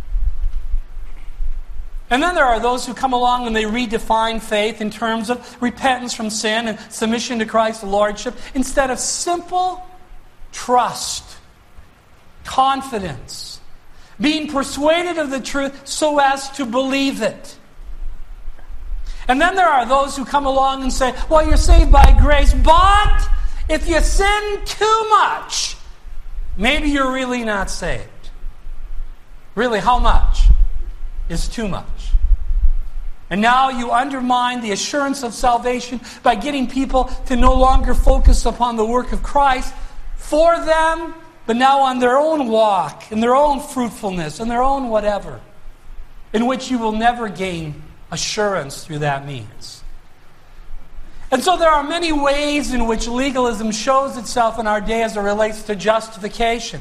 And then there are those who come along and they redefine faith in terms of repentance from sin and submission to Christ's lordship instead of simple trust, confidence, being persuaded of the truth so as to believe it. And then there are those who come along and say, well, you're saved by grace, but if you sin too much, maybe you're really not saved. Really, how much is too much? And now you undermine the assurance of salvation by getting people to no longer focus upon the work of Christ for them, but now on their own walk, and their own fruitfulness, and their own whatever, in which you will never gain assurance through that means. And so there are many ways in which legalism shows itself in our day as it relates to justification.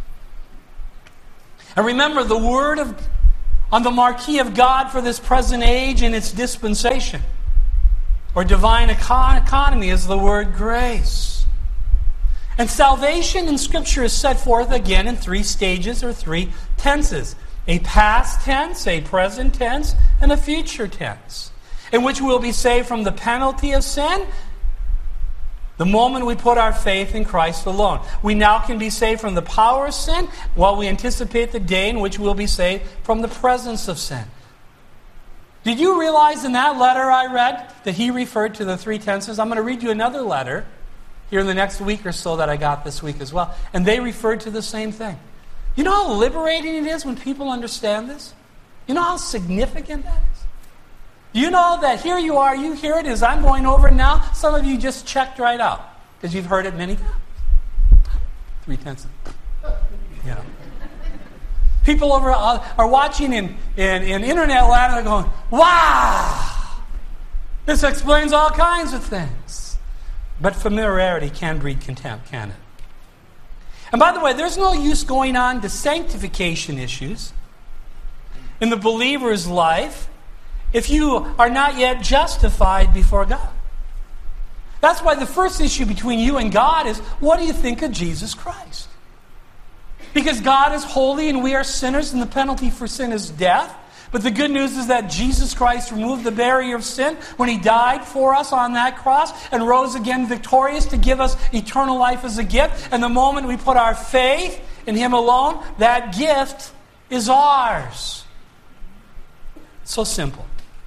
And remember, the word of, on the marquee of God for this present age and its dispensation, or divine econ- economy, is the word grace. And salvation in Scripture is set forth again in three stages or three tenses. A past tense, a present tense, and a future tense, in which we will be saved from the penalty of sin the moment we put our faith in Christ alone. We now can be saved from the power of sin while we anticipate the day in which we'll be saved from the presence of sin. Did you realize in that letter I read that he referred to the three tenses? I'm going to read you another letter here in the next week or so that I got this week as well. And they referred to the same thing. You know how liberating it is when people understand this? You know how significant that is? You know that here you are, you hear it as I'm going over it now. Some of you just checked right out because you've heard it many times. Three tenths. You know. People over are watching in, in, in internet land and they're going, wow! This explains all kinds of things. But familiarity can breed contempt, can it? And by the way, there's no use going on to sanctification issues in the believer's life if you are not yet justified before God. That's why the first issue between you and God is, what do you think of Jesus Christ? Because God is holy and we are sinners and the penalty for sin is death. But the good news is that Jesus Christ removed the barrier of sin when He died for us on that cross and rose again victorious to give us eternal life as a gift. And the moment we put our faith in Him alone, that gift is ours. So simple.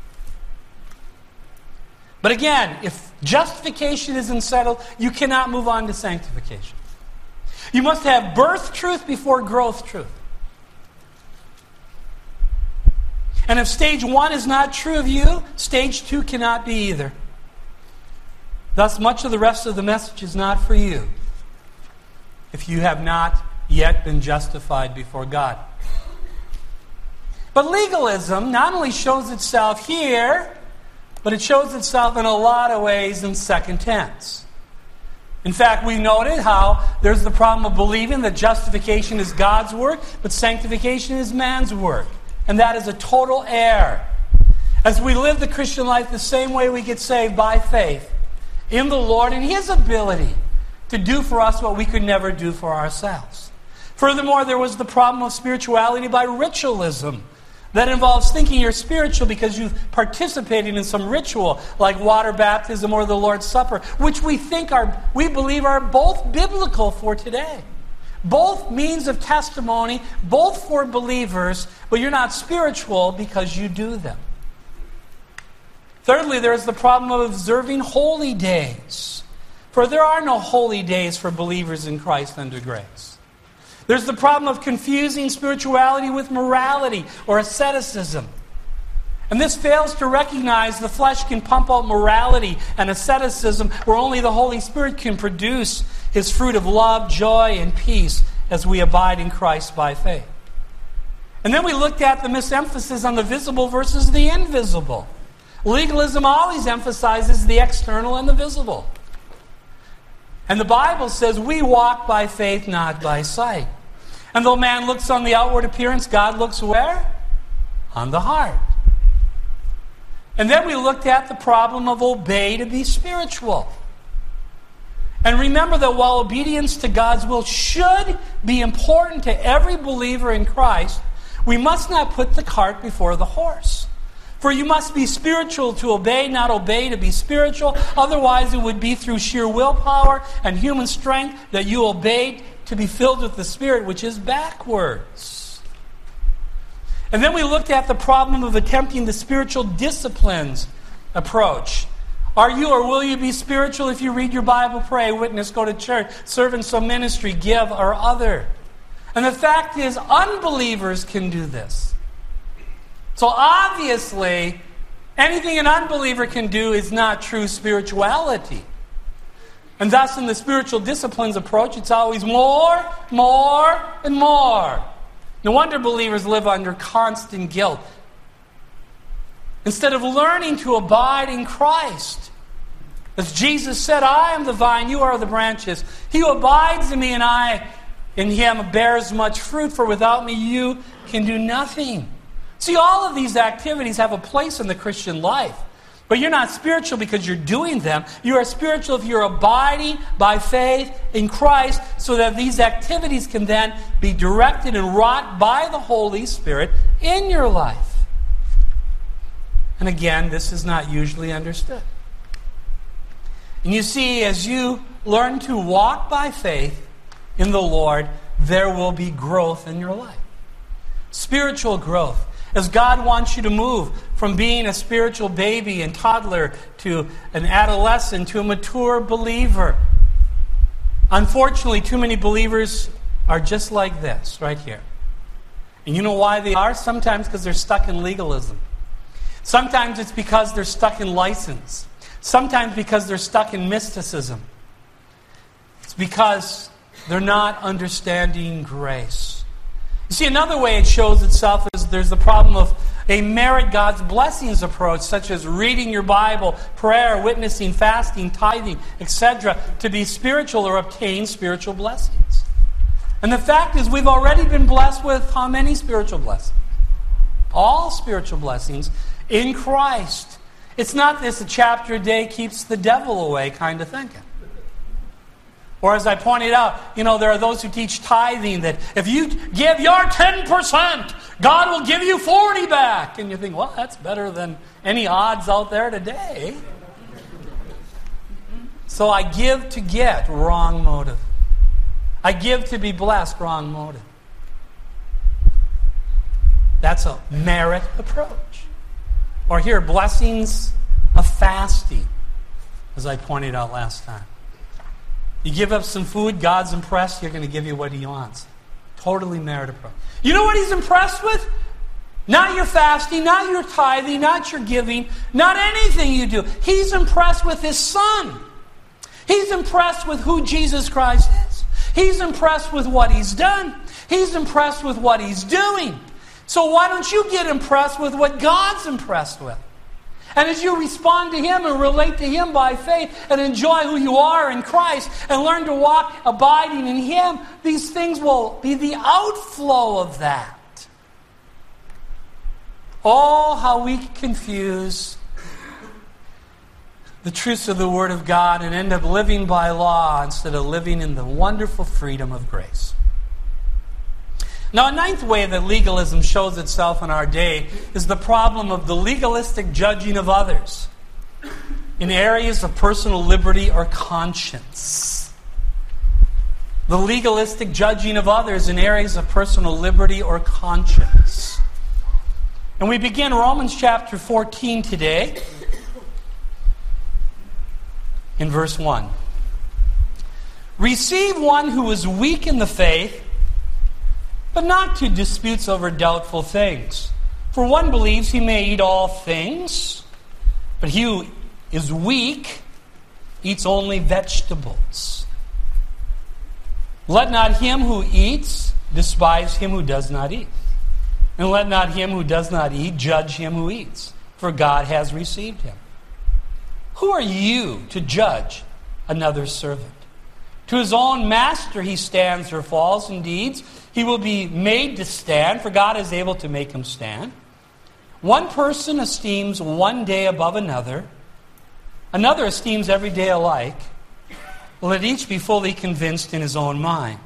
But again, if justification isn't settled, you cannot move on to sanctification. You must have birth truth before growth truth. And if stage one is not true of you, stage two cannot be either. Thus, much of the rest of the message is not for you if you have not yet been justified before God. But legalism not only shows itself here, but it shows itself in a lot of ways in second tense. In fact, we noted how there's the problem of believing that justification is God's work, but sanctification is man's work. And that is a total error. As we live the Christian life the same way we get saved, by faith in the Lord and His ability to do for us what we could never do for ourselves. Furthermore, there was the problem of spirituality by ritualism. That involves thinking you're spiritual because you've participated in some ritual like water baptism or the Lord's Supper, which we think are, we believe are both biblical for today. Both means of testimony, both for believers, but you're not spiritual because you do them. Thirdly, there is the problem of observing holy days. For there are no holy days for believers in Christ under grace. There's the problem of confusing spirituality with morality or asceticism. And this fails to recognize the flesh can pump out morality and asceticism where only the Holy Spirit can produce His fruit of love, joy, and peace as we abide in Christ by faith. And then we looked at the misemphasis on the visible versus the invisible. Legalism always emphasizes the external and the visible. And the Bible says we walk by faith, not by sight. And though man looks on the outward appearance, God looks where? On the heart. And then we looked at the problem of obey to be spiritual. And remember that while obedience to God's will should be important to every believer in Christ, we must not put the cart before the horse. For you must be spiritual to obey, not obey to be spiritual. Otherwise, it would be through sheer willpower and human strength that you obeyed to be filled with the Spirit, which is backwards. And then we looked at the problem of attempting the spiritual disciplines approach. Are you or will you be spiritual if you read your Bible, pray, witness, go to church, serve in some ministry, give, or other? And the fact is, unbelievers can do this. So obviously, anything an unbeliever can do is not true spirituality. And thus, in the spiritual disciplines approach, it's always more, more, and more. No wonder believers live under constant guilt. Instead of learning to abide in Christ. As Jesus said, I am the vine, you are the branches. He who abides in me and I in him bears much fruit, for without me you can do nothing. See, all of these activities have a place in the Christian life. But you're not spiritual because you're doing them. You are spiritual if you're abiding by faith in Christ so that these activities can then be directed and wrought by the Holy Spirit in your life. And again, this is not usually understood. And you see, as you learn to walk by faith in the Lord, there will be growth in your life. Spiritual growth. As God wants you to move from being a spiritual baby and toddler to an adolescent to a mature believer. Unfortunately, too many believers are just like this right here. And you know why they are? Sometimes because they're stuck in legalism. Sometimes it's because they're stuck in license. Sometimes because they're stuck in mysticism. It's because they're not understanding grace. You see, another way it shows itself is there's the problem of a merit God's blessings approach, such as reading your Bible, prayer, witnessing, fasting, tithing, et cetera, to be spiritual or obtain spiritual blessings. And the fact is, we've already been blessed with how many spiritual blessings? All spiritual blessings in Christ. It's not this a chapter a day keeps the devil away kind of thinking. Or as I pointed out, you know, there are those who teach tithing that if you give your ten percent, God will give you forty back. And you think, well, that's better than any odds out there today. So I give to get, wrong motive. I give to be blessed, wrong motive. That's a merit approach. Or here, blessings of fasting, as I pointed out last time. You give up some food, God's impressed, you're going to give you what He wants. Totally merit approach. You know what He's impressed with? Not your fasting, not your tithing, not your giving, not anything you do. He's impressed with His Son. He's impressed with who Jesus Christ is. He's impressed with what He's done. He's impressed with what He's doing. So why don't you get impressed with what God's impressed with? And as you respond to Him and relate to Him by faith and enjoy who you are in Christ and learn to walk abiding in Him, these things will be the outflow of that. Oh, how we confuse the truths of the Word of God and end up living by law instead of living in the wonderful freedom of grace. Now, a ninth way that legalism shows itself in our day is the problem of the legalistic judging of others in areas of personal liberty or conscience. The legalistic judging of others in areas of personal liberty or conscience. And we begin Romans chapter fourteen today in verse one. Receive one who is weak in the faith, but not to disputes over doubtful things. For one believes he may eat all things, but he who is weak eats only vegetables. Let not him who eats despise him who does not eat. And let not him who does not eat judge him who eats, for God has received him. Who are you to judge another's servant? To his own master he stands or falls. Indeed, he will be made to stand, for God is able to make him stand. One person esteems one day above another. Another esteems every day alike. Let each be fully convinced in his own mind.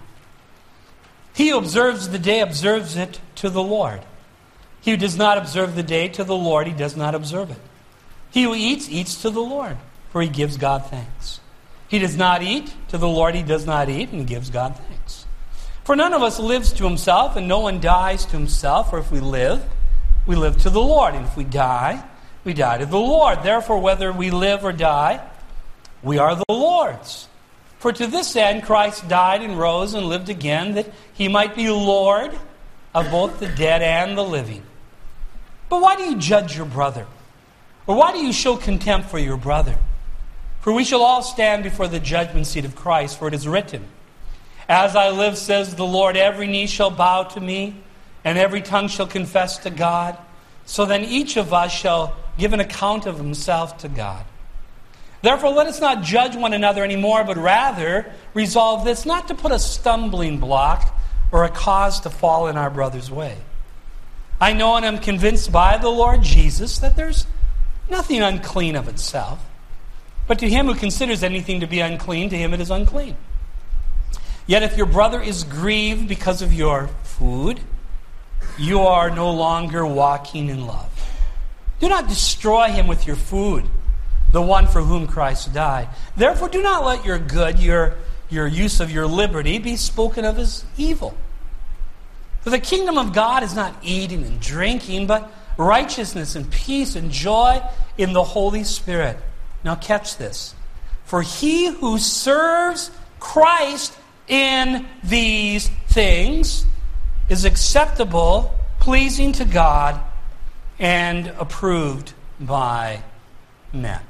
He who observes the day observes it to the Lord. He who does not observe the day to the Lord, he does not observe it. He who eats, eats to the Lord, for he gives God thanks. He does not eat to the Lord, he does not eat, and he gives God thanks. For none of us lives to himself, and no one dies to himself. For if we live, we live to the Lord. And if we die, we die to the Lord. Therefore, whether we live or die, we are the Lord's. For to this end Christ died and rose and lived again, that he might be Lord of both the dead and the living. But why do you judge your brother? Or why do you show contempt for your brother? For we shall all stand before the judgment seat of Christ, for it is written, As I live, says the Lord, every knee shall bow to me, and every tongue shall confess to God. So then each of us shall give an account of himself to God. Therefore, let us not judge one another anymore, but rather resolve this, not to put a stumbling block or a cause to fall in our brother's way. I know and am convinced by the Lord Jesus that there's nothing unclean of itself. But to him who considers anything to be unclean, to him it is unclean. Yet if your brother is grieved because of your food, you are no longer walking in love. Do not destroy him with your food, the one for whom Christ died. Therefore do not let your good, your, your use of your liberty, be spoken of as evil. For the kingdom of God is not eating and drinking, but righteousness and peace and joy in the Holy Spirit. Now catch this. For he who serves Christ in these things is acceptable, pleasing to God, and approved by men.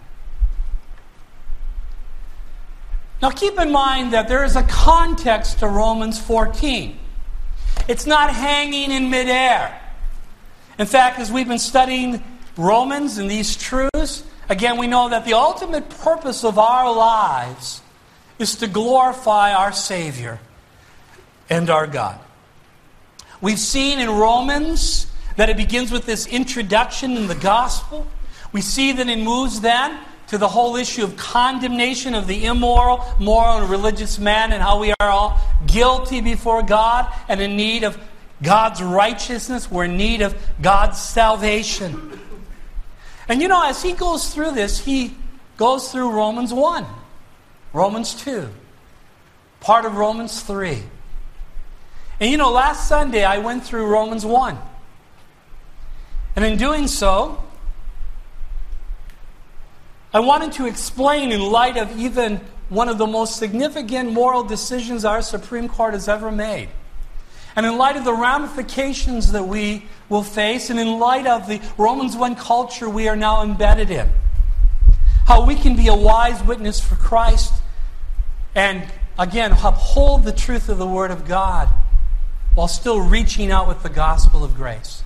Now keep in mind that there is a context to Romans fourteen. It's not hanging in midair. In fact, as we've been studying Romans and these truths, again, we know that the ultimate purpose of our lives is to glorify our Savior and our God. We've seen in Romans that it begins with this introduction in the gospel. We see that it moves then to the whole issue of condemnation of the immoral, moral, and religious man, and how we are all guilty before God and in need of God's righteousness. We're in need of God's salvation. And you know, as he goes through this, he goes through Romans one, Romans two, part of Romans three. And you know, last Sunday I went through Romans one. And in doing so, I wanted to explain, in light of even one of the most significant moral decisions our Supreme Court has ever made. And in light of the ramifications that we will face, and in light of the Romans one culture we are now embedded in, how we can be a wise witness for Christ and, again, uphold the truth of the Word of God while still reaching out with the gospel of grace.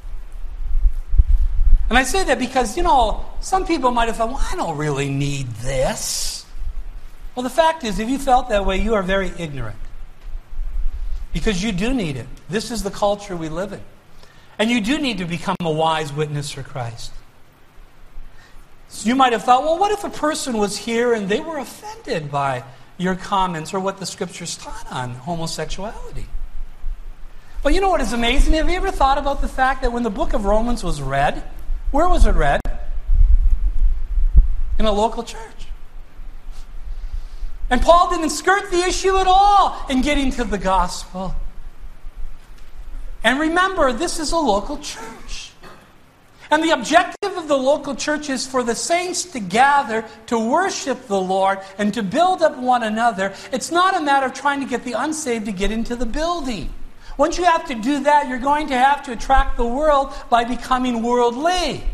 And I say that because, you know, some people might have thought, well, I don't really need this. Well, the fact is, if you felt that way, you are very ignorant. Because you do need it. This is the culture we live in. And you do need to become a wise witness for Christ. So you might have thought, well, what if a person was here and they were offended by your comments or what the Scriptures taught on homosexuality? Well, you know what is amazing? Have you ever thought about the fact that when the book of Romans was read, where was it read? In a local church. And Paul didn't skirt the issue at all in getting to the gospel. And remember, this is a local church. And the objective of the local church is for the saints to gather, to worship the Lord, and to build up one another. It's not a matter of trying to get the unsaved to get into the building. Once you have to do that, you're going to have to attract the world by becoming worldly.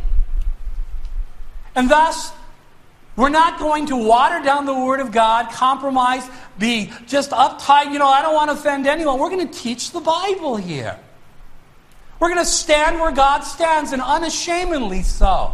And thus, we're not going to water down the Word of God, compromise, be just uptight, you know, I don't want to offend anyone. We're going to teach the Bible here. We're going to stand where God stands, and unashamedly so.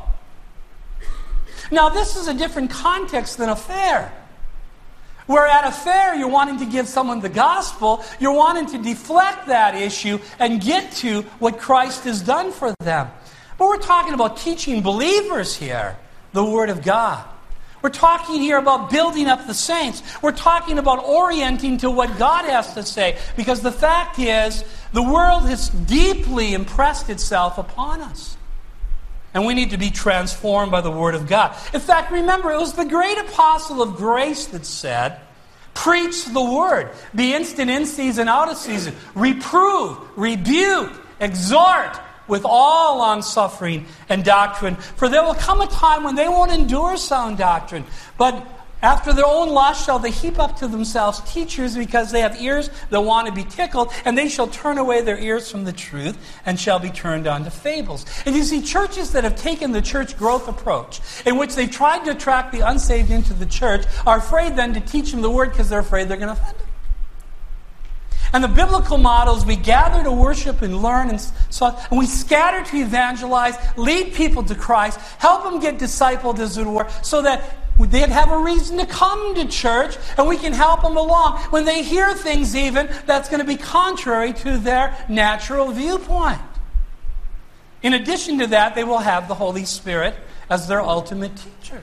Now, this is a different context than a fair. Where at a fair, you're wanting to give someone the gospel, you're wanting to deflect that issue and get to what Christ has done for them. But we're talking about teaching believers here the Word of God. We're talking here about building up the saints. We're talking about orienting to what God has to say. Because the fact is, the world has deeply impressed itself upon us. And we need to be transformed by the Word of God. In fact, remember, it was the great apostle of grace that said, preach the Word. Be instant in season, out of season. Reprove, rebuke, exhort, with all long-suffering and doctrine. For there will come a time when they won't endure sound doctrine, but after their own lust shall they heap up to themselves teachers, because they have ears that want to be tickled, and they shall turn away their ears from the truth and shall be turned on to fables. And you see, churches that have taken the church growth approach, in which they've tried to attract the unsaved into the church, are afraid then to teach them the Word because they're afraid they're going to offend them. And the biblical model is we gather to worship and learn, and, so, and we scatter to evangelize, lead people to Christ, help them get discipled, as it were, so that they'd have a reason to come to church, and we can help them along when they hear things even that's going to be contrary to their natural viewpoint. In addition to that, they will have the Holy Spirit as their ultimate teacher.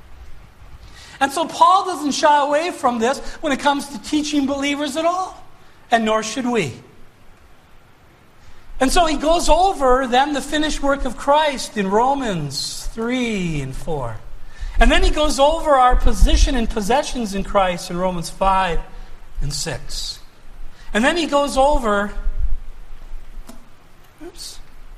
And so Paul doesn't shy away from this when it comes to teaching believers at all. And nor should we. And so he goes over then the finished work of Christ in Romans three and four. And then he goes over our position and possessions in Christ in Romans five and six. And then he goes over oops,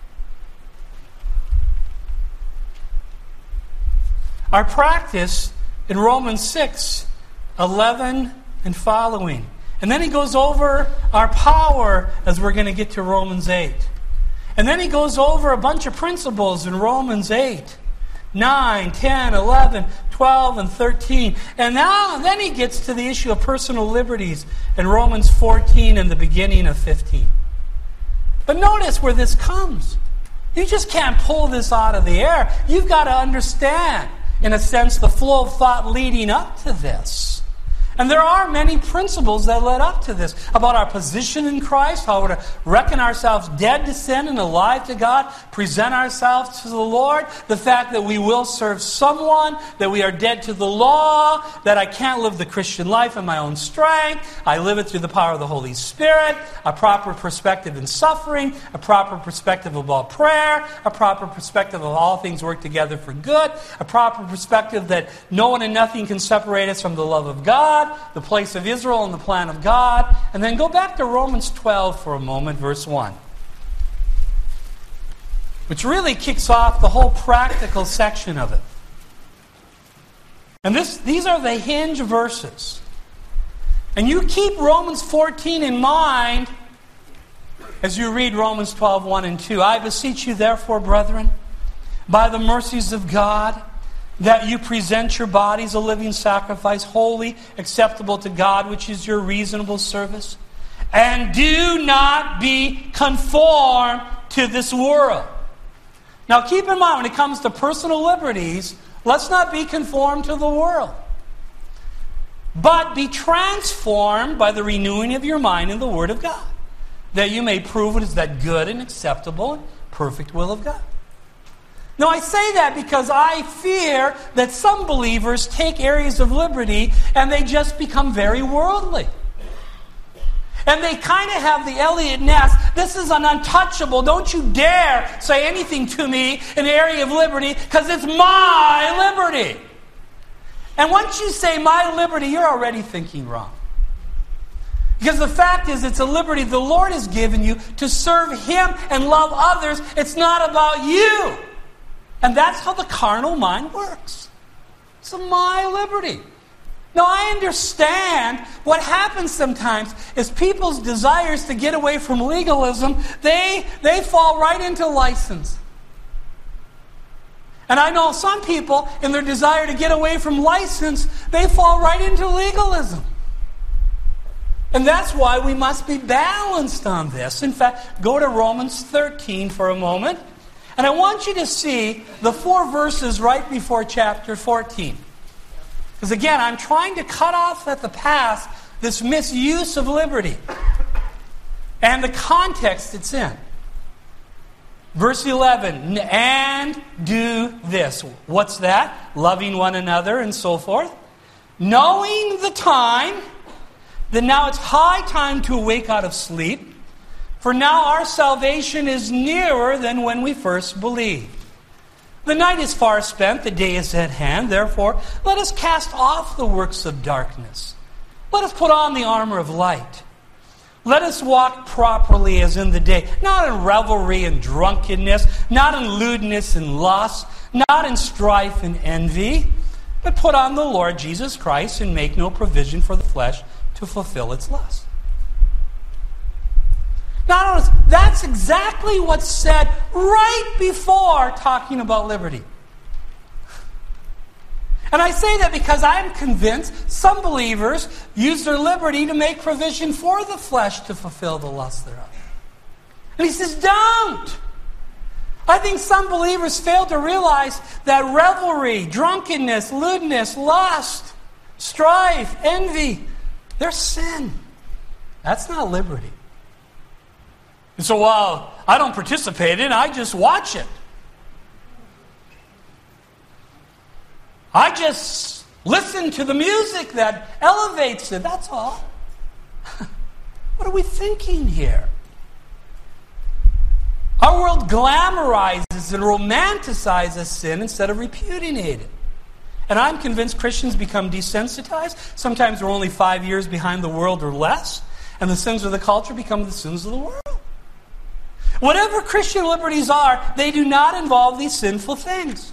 our practice in Romans six, eleven and following. And then he goes over our power as we're going to get to Romans eight. And then he goes over a bunch of principles in Romans eight, nine, ten, eleven, twelve, and thirteen. And now then he gets to the issue of personal liberties in Romans fourteen and the beginning of fifteen. But notice where this comes. You just can't pull this out of the air. You've got to understand, in a sense, the flow of thought leading up to this. And there are many principles that led up to this, about our position in Christ, how we're to reckon ourselves dead to sin and alive to God, present ourselves to the Lord, the fact that we will serve someone, that we are dead to the law, that I can't live the Christian life in my own strength, I live it through the power of the Holy Spirit, a proper perspective in suffering, a proper perspective about prayer, a proper perspective of all things work together for good, a proper perspective that no one and nothing can separate us from the love of God, the place of Israel and the plan of God. And then go back to Romans twelve for a moment, verse one. Which really kicks off the whole practical section of it. And this, these are the hinge verses. And you keep Romans fourteen in mind as you read Romans twelve, one and two. I beseech you, therefore, brethren, by the mercies of God, that you present your bodies a living sacrifice, holy, acceptable to God, which is your reasonable service. And do not be conformed to this world. Now keep in mind, when it comes to personal liberties, let's not be conformed to the world, but be transformed by the renewing of your mind in the Word of God, that you may prove what is that good and acceptable and perfect will of God. Now I say that because I fear that some believers take areas of liberty and they just become very worldly. And they kind of have the Eliot Ness, this is an untouchable, don't you dare say anything to me in the area of liberty, because it's my liberty. And once you say my liberty, you're already thinking wrong. Because the fact is, it's a liberty the Lord has given you to serve Him and love others. It's not about you. And that's how the carnal mind works. It's a my liberty. Now, I understand what happens sometimes is people's desires to get away from legalism, they, they fall right into license. And I know some people, in their desire to get away from license, they fall right into legalism. And that's why we must be balanced on this. In fact, go to Romans thirteen for a moment. And I want you to see the four verses right before chapter fourteen. Because again, I'm trying to cut off at the pass this misuse of liberty and the context it's in. Verse eleven, and do this. What's that? Loving one another and so forth. Knowing the time, that now it's high time to awake out of sleep, for now our salvation is nearer than when we first believed. The night is far spent, the day is at hand. Therefore, let us cast off the works of darkness. Let us put on the armor of light. Let us walk properly as in the day, not in revelry and drunkenness, not in lewdness and lust, not in strife and envy, but put on the Lord Jesus Christ and make no provision for the flesh to fulfill its lust. Now notice, that's exactly what's said right before talking about liberty. And I say that because I'm convinced some believers use their liberty to make provision for the flesh to fulfill the lust thereof. And he says, don't! I think some believers fail to realize that revelry, drunkenness, lewdness, lust, strife, envy, they're sin. That's not liberty. And so, well, I don't participate in it, I just watch it. I just listen to the music that elevates it, that's all. What are we thinking here? Our world glamorizes and romanticizes sin instead of repudiating it. And I'm convinced Christians become desensitized. Sometimes we're only five years behind the world or less, and the sins of the culture become the sins of the world. Whatever Christian liberties are, they do not involve these sinful things.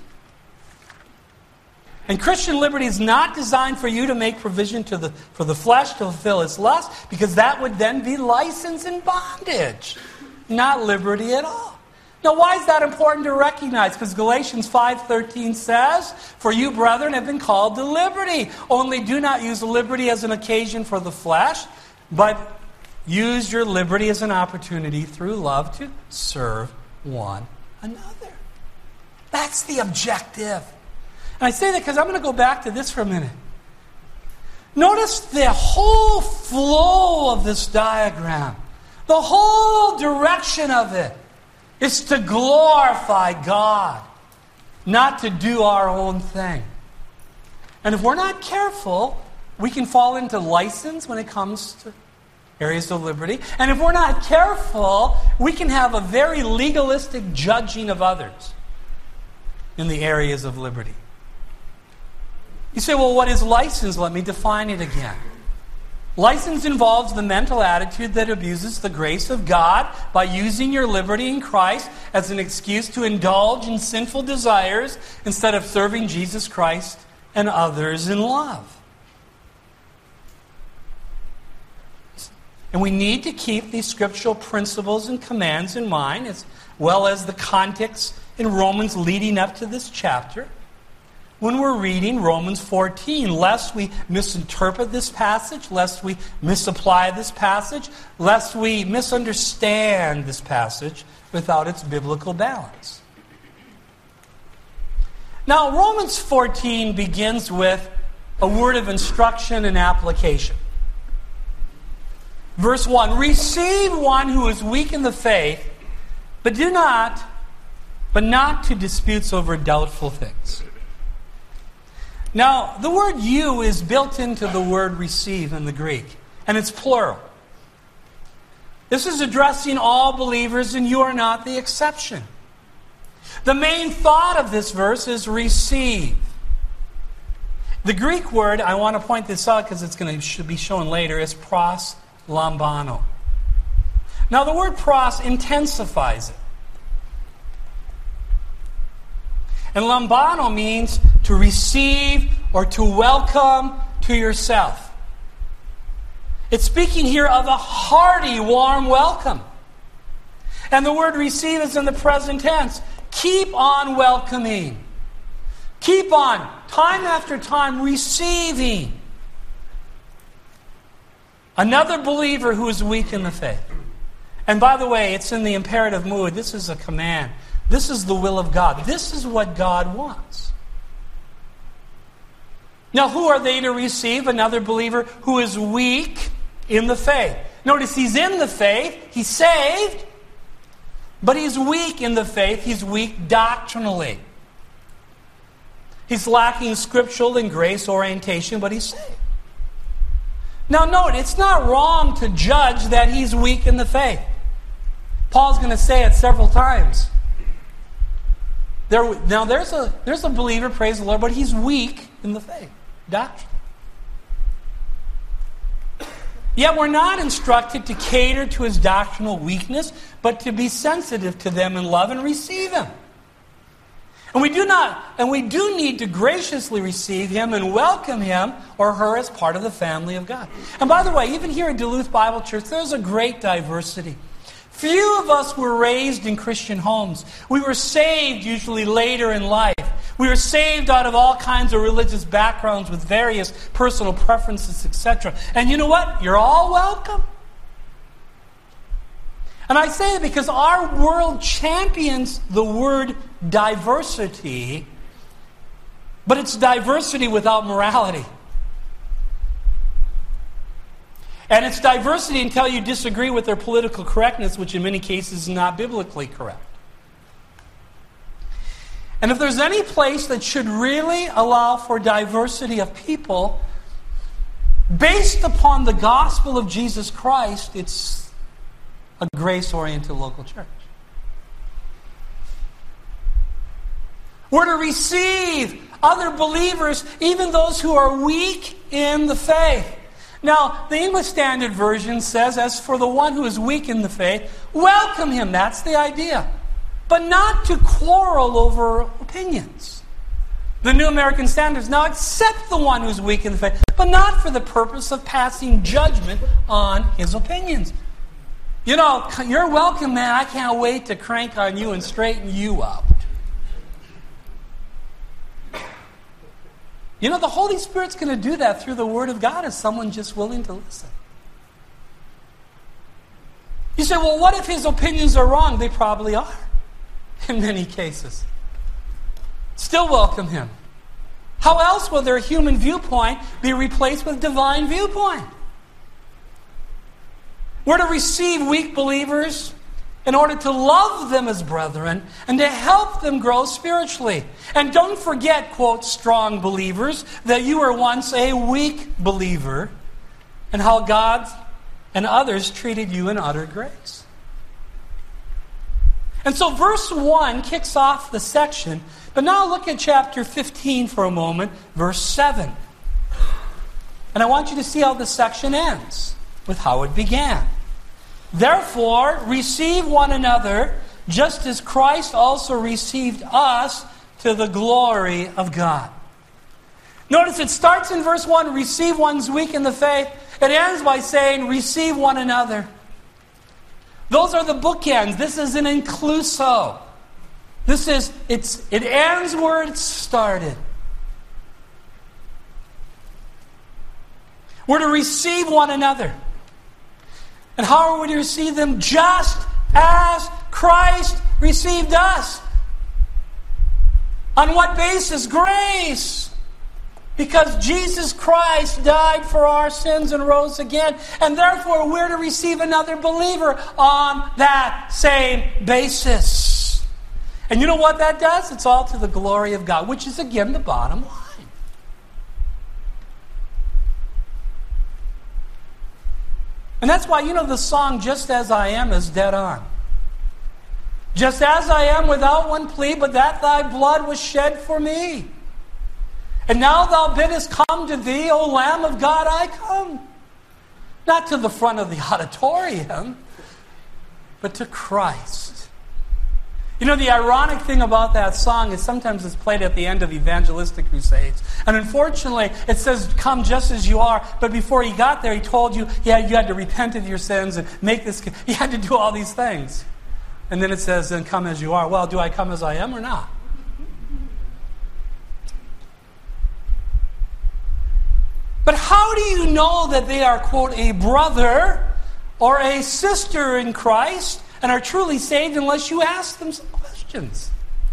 And Christian liberty is not designed for you to make provision to the, for the flesh to fulfill its lust, because that would then be license and bondage, not liberty at all. Now, why is that important to recognize? Because Galatians five thirteen says, for you, brethren, have been called to liberty. Only do not use liberty as an occasion for the flesh, but use your liberty as an opportunity through love to serve one another. That's the objective. And I say that because I'm going to go back to this for a minute. Notice the whole flow of this diagram. The whole direction of it is to glorify God, not to do our own thing. And if we're not careful, we can fall into license when it comes to areas of liberty. And if we're not careful, we can have a very legalistic judging of others in the areas of liberty. You say, well, what is license? Let me define it again. License involves the mental attitude that abuses the grace of God by using your liberty in Christ as an excuse to indulge in sinful desires instead of serving Jesus Christ and others in love. And we need to keep these scriptural principles and commands in mind, as well as the context in Romans leading up to this chapter, when we're reading Romans fourteen, lest we misinterpret this passage, lest we misapply this passage, lest we misunderstand this passage without its biblical balance. Now, Romans fourteen begins with a word of instruction and application. Verse one, receive one who is weak in the faith, but do not, but not to disputes over doubtful things. Now, the word you is built into the word receive in the Greek, and it's plural. This is addressing all believers, and you are not the exception. The main thought of this verse is receive. The Greek word, I want to point this out because it's going to should be shown later, is pros lambano. Now the word pros intensifies it. And lambano means to receive or to welcome to yourself. It's speaking here of a hearty, warm welcome. And the word receive is in the present tense. Keep on welcoming. Keep on, time after time, receiving another believer who is weak in the faith. And by the way, it's in the imperative mood. This is a command. This is the will of God. This is what God wants. Now, who are they to receive? Another believer who is weak in the faith. Notice he's in the faith. He's saved. But he's weak in the faith. He's weak doctrinally. He's lacking scriptural and grace orientation, but he's saved. Now note, it's not wrong to judge that he's weak in the faith. Paul's going to say it several times. There, now there's a, there's a believer, praise the Lord, but he's weak in the faith. Doctrine. Yet we're not instructed to cater to his doctrinal weakness, but to be sensitive to them in love and receive him. And we do not, and we do need to graciously receive him and welcome him or her as part of the family of God. And by the way, even here at Duluth Bible Church, there's a great diversity. Few of us were raised in Christian homes. We were saved usually later in life. We were saved out of all kinds of religious backgrounds with various personal preferences, et cetera. And you know what? You're all welcome. And I say it because our world champions the word diversity, but it's diversity without morality. And it's diversity until you disagree with their political correctness, which in many cases is not biblically correct. And if there's any place that should really allow for diversity of people, based upon the gospel of Jesus Christ, it's a grace-oriented local church. We're to receive other believers, even those who are weak in the faith. Now, the English Standard Version says, as for the one who is weak in the faith, welcome him. That's the idea. But not to quarrel over opinions. The New American Standards now accept the one who's weak in the faith, but not for the purpose of passing judgment on his opinions. You know, you're welcome, man. I can't wait to crank on you and straighten you out. You know, the Holy Spirit's going to do that through the Word of God as someone just willing to listen. You say, well, what if his opinions are wrong? They probably are, in many cases. Still welcome him. How else will their human viewpoint be replaced with divine viewpoint? We're to receive weak believers in order to love them as brethren and to help them grow spiritually. And don't forget, quote, strong believers, that you were once a weak believer and how God and others treated you in utter grace. And so verse one kicks off the section, but now look at chapter fifteen for a moment, verse seven. And I want you to see how the section ends with how it began. Therefore, receive one another, just as Christ also received us to the glory of God. Notice it starts in verse one, receive one's weak in the faith. It ends by saying, receive one another. Those are the bookends. This is an incluso. This is, it's, it ends where it started. We're to receive one another. And how are we to receive them? Just as Christ received us. On what basis? Grace. Because Jesus Christ died for our sins and rose again. And therefore we're to receive another believer on that same basis. And you know what that does? It's all to the glory of God, which is again the bottom line. And that's why, you know, the song, Just As I Am, is dead on. Just as I am without one plea, but that thy blood was shed for me. And now thou biddest come to thee, O Lamb of God, I come. Not to the front of the auditorium, but to Christ. You know, the ironic thing about that song is sometimes it's played at the end of evangelistic crusades. And unfortunately, it says, come just as you are. But before he got there, he told you, yeah, you had to repent of your sins and make this. You had to do all these things. And then it says, then come as you are. Well, do I come as I am or not? But how do you know that they are, quote, a brother or a sister in Christ and are truly saved unless you ask them some questions?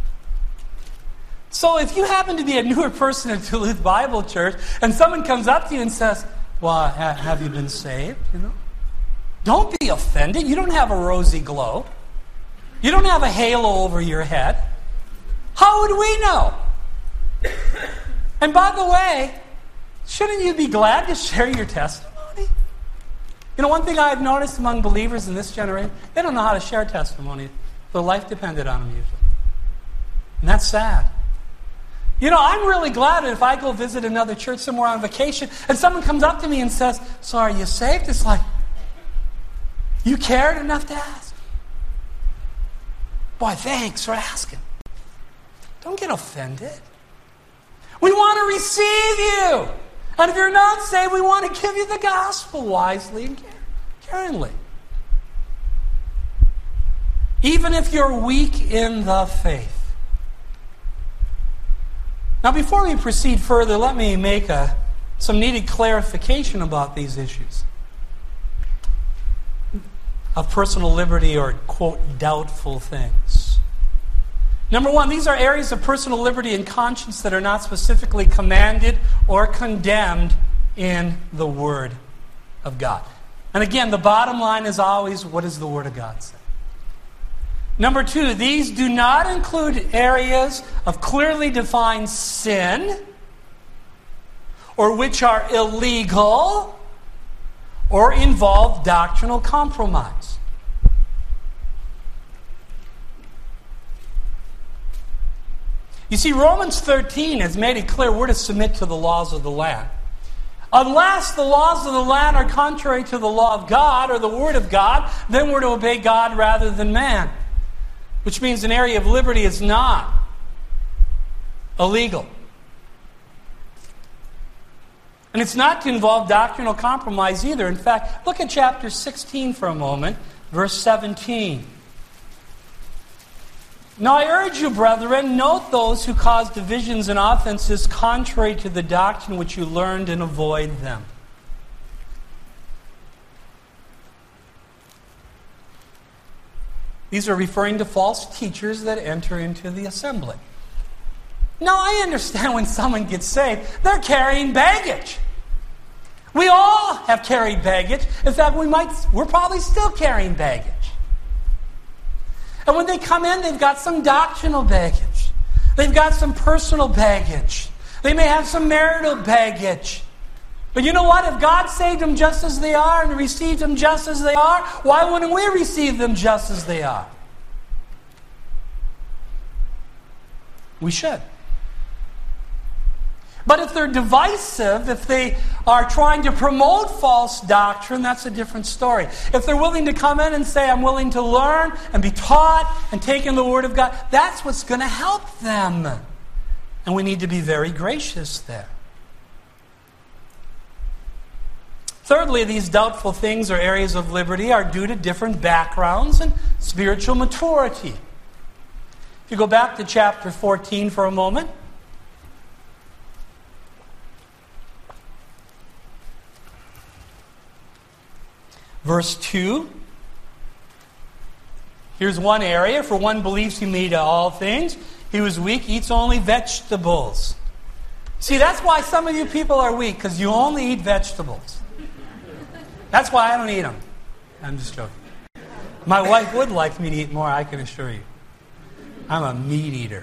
So if you happen to be a newer person at Duluth Bible Church and someone comes up to you and says, well, have you been saved? You know, don't be offended. You don't have a rosy glow. You don't have a halo over your head. How would we know? And by the way, shouldn't you be glad to share your testimony? You know, one thing I've noticed among believers in this generation, they don't know how to share testimony. Their life depended on them usually. And that's sad. You know, I'm really glad that if I go visit another church somewhere on vacation and someone comes up to me and says, so are you saved? It's like, you cared enough to ask. Boy, thanks for asking. Don't get offended. We want to receive you. And if you're not saved, we want to give you the gospel wisely and caringly. Even if you're weak in the faith. Now, before we proceed further, let me make a, some needed clarification about these issues of personal liberty or, quote, doubtful things. Number one, these are areas of personal liberty and conscience that are not specifically commanded or condemned in the Word of God. And again, the bottom line is always, what does the Word of God say? Number two, these do not include areas of clearly defined sin or which are illegal or involve doctrinal compromise. You see, Romans thirteen has made it clear we're to submit to the laws of the land. Unless the laws of the land are contrary to the law of God or the Word of God, then we're to obey God rather than man. Which means an area of liberty is not illegal. And it's not to involve doctrinal compromise either. In fact, look at chapter sixteen for a moment, verse seventeen. Now I urge you, brethren, note those who cause divisions and offenses contrary to the doctrine which you learned, and avoid them. These are referring to false teachers that enter into the assembly. Now, I understand when someone gets saved, they're carrying baggage. We all have carried baggage. In fact, we might, we're probably still carrying baggage. And when they come in, they've got some doctrinal baggage. They've got some personal baggage. They may have some marital baggage. But you know what? If God saved them just as they are and received them just as they are, why wouldn't we receive them just as they are? We should. But if they're divisive, if they are trying to promote false doctrine, that's a different story. If they're willing to come in and say, I'm willing to learn and be taught and take in the Word of God, that's what's going to help them. And we need to be very gracious there. Thirdly, these doubtful things or areas of liberty are due to different backgrounds and spiritual maturity. If you go back to chapter fourteen for a moment. Verse two. Here's one area. For one believes he made all things. He was weak, eats only vegetables. See, that's why some of you people are weak, because you only eat vegetables. That's why I don't eat them. I'm just joking. My wife would like me to eat more, I can assure you. I'm a meat eater.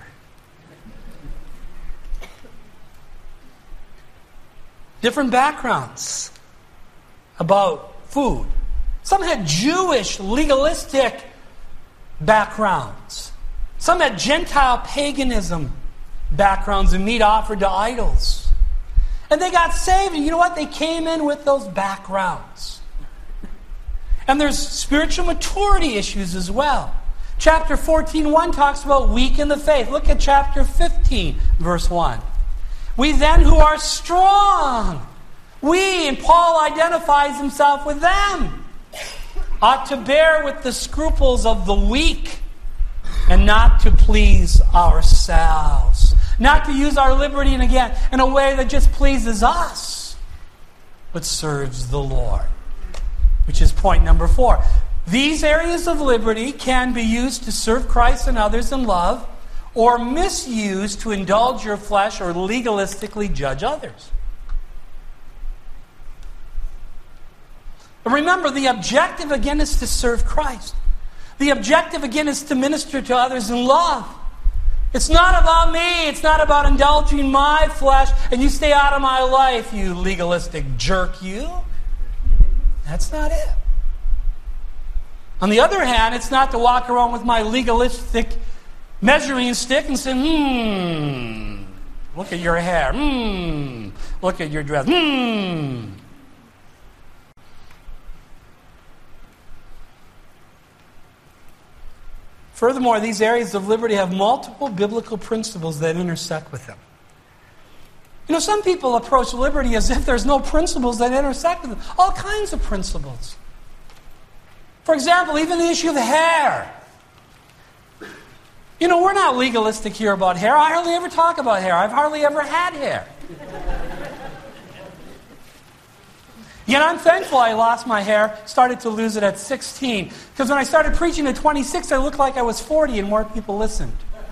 Different backgrounds about food. Some had Jewish, legalistic backgrounds. Some had Gentile paganism backgrounds and meat offered to idols. And they got saved, and you know what? They came in with those backgrounds. And there's spiritual maturity issues as well. Chapter fourteen, one talks about weak in the faith. Look at chapter fifteen, verse one. We then who are strong, we, and Paul identifies himself with them, ought to bear with the scruples of the weak and not to please ourselves. Not to use our liberty, and again, in a way that just pleases us, but serves the Lord. Which is point number four. These areas of liberty can be used to serve Christ and others in love, or misused to indulge your flesh or legalistically judge others. But remember, the objective again is to serve Christ. The objective again is to minister to others in love. It's not about me. It's not about indulging my flesh and you stay out of my life, you legalistic jerk, you. That's not it. On the other hand, it's not to walk around with my legalistic measuring stick and say, hmm, look at your hair. Hmm, look at your dress. Hmm. Furthermore, these areas of liberty have multiple biblical principles that intersect with them. You know, some people approach liberty as if there's no principles that intersect with them. All kinds of principles. For example, even the issue of hair. You know, we're not legalistic here about hair. I hardly ever talk about hair. I've hardly ever had hair. Yet I'm thankful I lost my hair, started to lose it at sixteen. Because when I started preaching at twenty-six, I looked like I was forty and more people listened.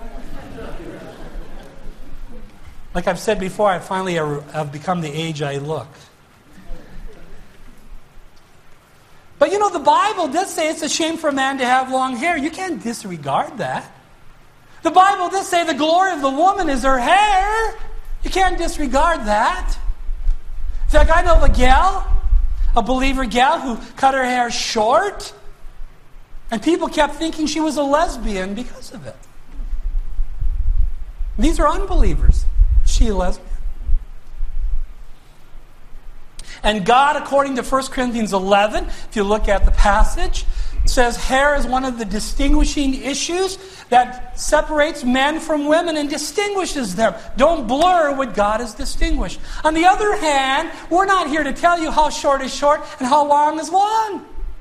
Like I've said before, I finally have become the age I look. But you know, the Bible does say it's a shame for a man to have long hair. You can't disregard that. The Bible does say the glory of the woman is her hair. You can't disregard that. In fact, I know of a gal, a believer gal, who cut her hair short, and people kept thinking she was a lesbian because of it. These are unbelievers. Is she a lesbian? And God, according to First Corinthians eleven, if you look at the passage, says hair is one of the distinguishing issues that separates men from women and distinguishes them. Don't blur what God has distinguished. On the other hand, we're not here to tell you how short is short and how long is long.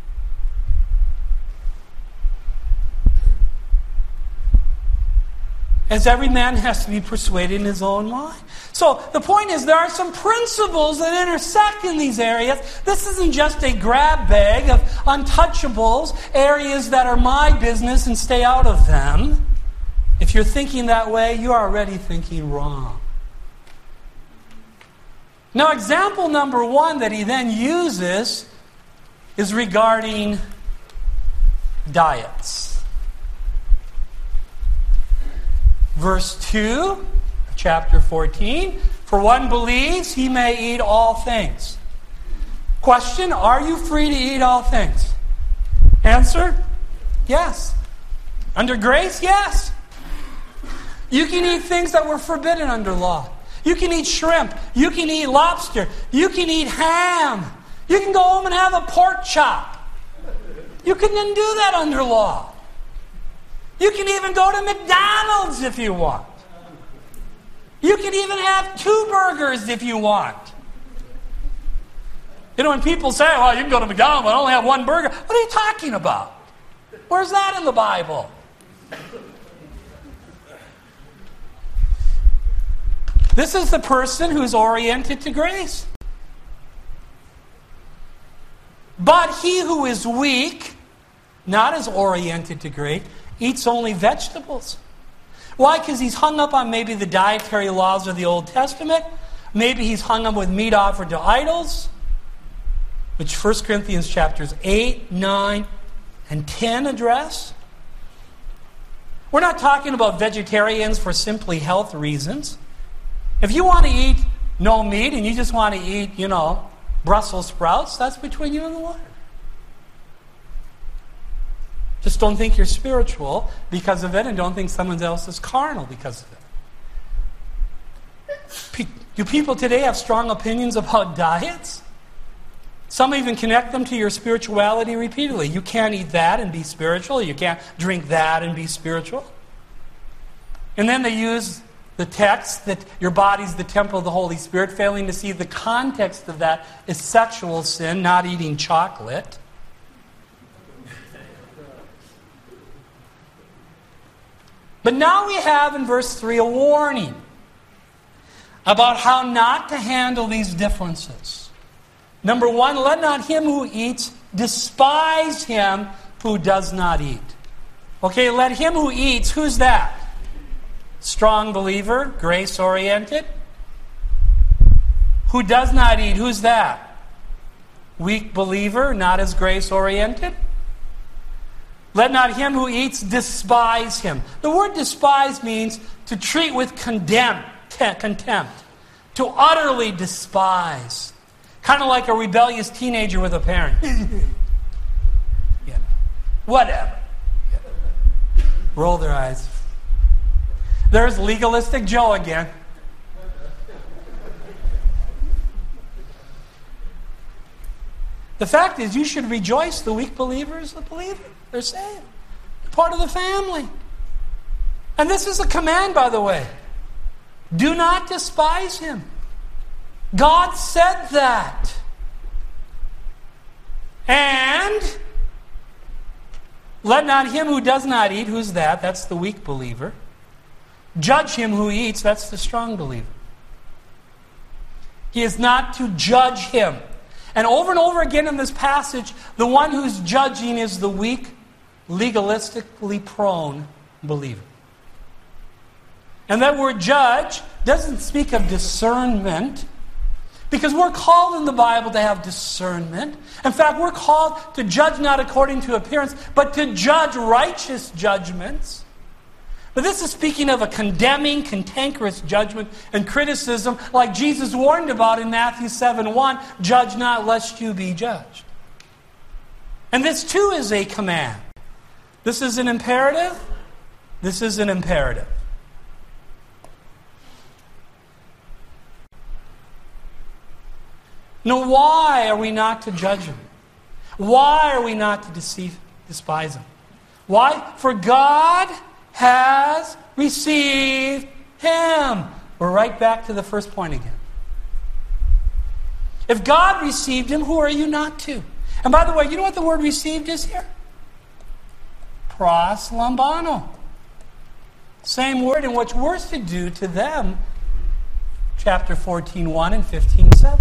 As every man has to be persuaded in his own mind. So the point is, there are some principles that intersect in these areas. This isn't just a grab bag of untouchables, areas that are my business and stay out of them. If you're thinking that way, you're already thinking wrong. Now, example number one that he then uses is regarding diets. Verse two, chapter fourteen, for one believes he may eat all things. Question, are you free to eat all things? Answer, yes. Under grace, yes. You can eat things that were forbidden under law. You can eat shrimp. You can eat lobster. You can eat ham. You can go home and have a pork chop. You can then do that under law. You can even go to McDonald's if you want. You can even have two burgers if you want. You know, when people say, well, you can go to McDonald's but only have one burger, what are you talking about? Where's that in the Bible? This is the person who's oriented to grace. But he who is weak, not as oriented to grace, eats only vegetables. Why? Because he's hung up on maybe the dietary laws of the Old Testament. Maybe he's hung up with meat offered to idols, which First Corinthians chapters eight, nine, and ten address. We're not talking about vegetarians for simply health reasons. If you want to eat no meat and you just want to eat, you know, Brussels sprouts, that's between you and the Lord. Just don't think you're spiritual because of it, and don't think someone else is carnal because of it. Do people today have strong opinions about diets? Some even connect them to your spirituality repeatedly. You can't eat that and be spiritual. You can't drink that and be spiritual. And then they use the text that your body's the temple of the Holy Spirit, failing to see the context of that is sexual sin, not eating chocolate. But now we have in verse three a warning about how not to handle these differences. Number one, let not him who eats despise him who does not eat. Okay, let him who eats, who's that? Strong believer, grace-oriented. Who does not eat, who's that? Weak believer, not as grace-oriented. Let not him who eats despise him. The word despise means to treat with contempt, contempt, to utterly despise. Kind of like a rebellious teenager with a parent. Yeah. Whatever. Yeah. Roll their eyes. There's legalistic Joe again. The fact is, you should rejoice the weak believer is the believer. They're saved. They're part of the family. And this is a command, by the way. Do not despise him. God said that. And let not him who does not eat, who's that? That's the weak believer. Judge him who eats, that's the strong believer. He is not to judge him. And over and over again in this passage, the one who's judging is the weak, legalistically prone believer. And that word judge doesn't speak of discernment, because we're called in the Bible to have discernment. In fact, we're called to judge not according to appearance, but to judge righteous judgments. But this is speaking of a condemning, cantankerous judgment and criticism like Jesus warned about in Matthew seven one, judge not lest you be judged. And this too is a command. This is an imperative. This is an imperative. Now, why are we not to judge him? Why are we not to deceive, despise him? Why? For God has received him. We're right back to the first point again. If God received him, who are you not to? And by the way, you know what the word received is here? Proslambano. Same word in which we're to do to them, chapter fourteen one and fifteen seven.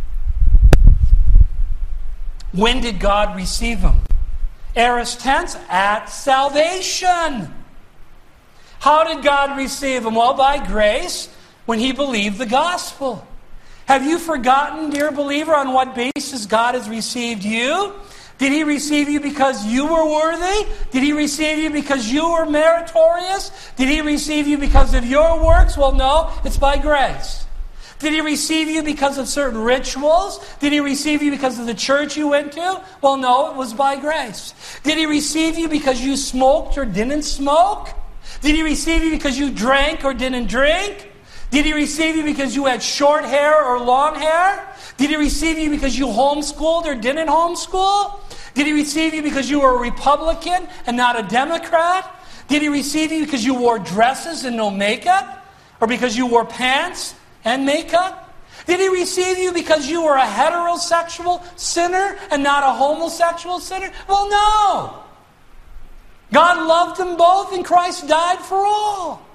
When did God receive him? Aorist tense, at salvation. How did God receive him? Well, by grace, when he believed the gospel. Have you forgotten, dear believer, on what basis God has received you? Did he receive you because you were worthy? Did he receive you because you were meritorious? Did he receive you because of your works? Well, no, it's by grace. Did he receive you because of certain rituals? Did he receive you because of the church you went to? Well, no, it was by grace. Did he receive you because you smoked or didn't smoke? Did he receive you because you drank or didn't drink? Did he receive you because you had short hair or long hair? Did he receive you because you homeschooled or didn't homeschool? Did he receive you because you were a Republican and not a Democrat? Did he receive you because you wore dresses and no makeup? Or because you wore pants and makeup? Did he receive you because you were a heterosexual sinner and not a homosexual sinner? Well, no. God loved them both and Christ died for all.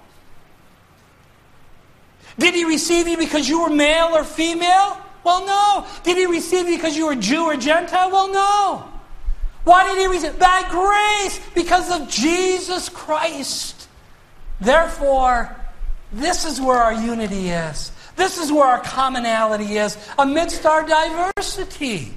Did he receive you because you were male or female? Well, no. Did he receive you because you were Jew or Gentile? Well, no. Why did he receive? By grace, because of Jesus Christ. Therefore, this is where our unity is. This is where our commonality is, amidst our diversity.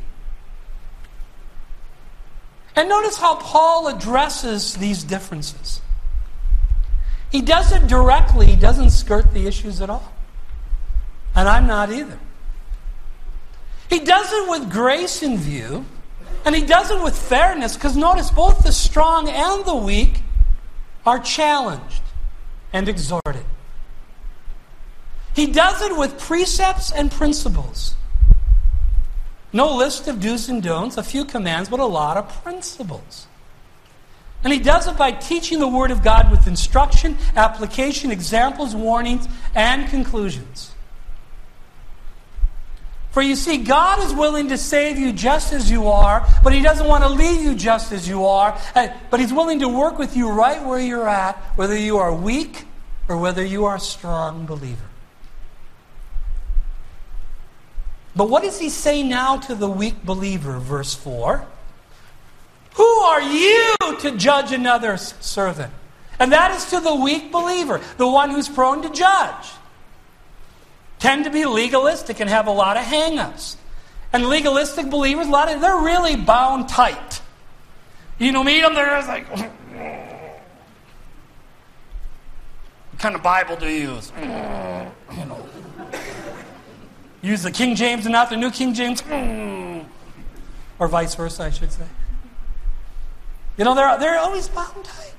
And notice how Paul addresses these differences. He does it directly. He doesn't skirt the issues at all. And I'm not either. He does it with grace in view, and he does it with fairness, because notice both the strong and the weak are challenged and exhorted. He does it with precepts and principles. No list of do's and don'ts, a few commands, but a lot of principles. And he does it by teaching the Word of God with instruction, application, examples, warnings, and conclusions. For you see, God is willing to save you just as you are, but He doesn't want to leave you just as you are. But He's willing to work with you right where you're at, whether you are weak or whether you are a strong believer. But what does he say now to the weak believer? Verse four. Who are you to judge another servant? And that is to the weak believer, the one who's prone to judge. Tend to be legalistic and have a lot of hang-ups. And legalistic believers, a lot of they're really bound tight. You know, meet them, they're just like, what kind of Bible do you use? You know. Use the King James and not the New King James. Or vice versa, I should say. You know, they're, they're always bound tight.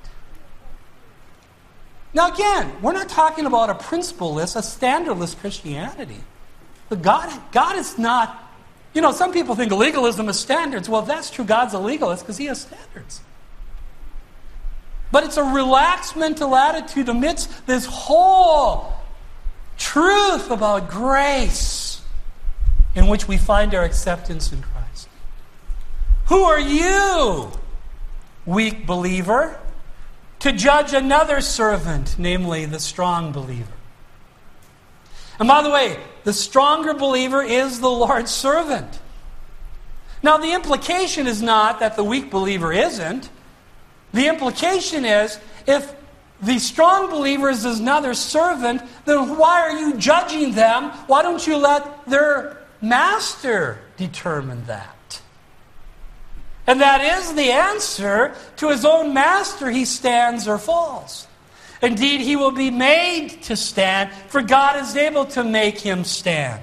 Now again, we're not talking about a principle-less, a standardless Christianity. But God, God is not... You know, some people think legalism is standards. Well, if that's true, God's a legalist because He has standards. But it's a relaxed mental attitude amidst this whole truth about grace in which we find our acceptance in Christ. Who are you, weak believer, to judge another servant, namely the strong believer? And by the way, the stronger believer is the Lord's servant. Now, the implication is not that the weak believer isn't. The implication is, if the strong believer is another servant, then why are you judging them? Why don't you let their master determine that? And that is the answer. To his own master he stands or falls. Indeed, he will be made to stand, for God is able to make him stand.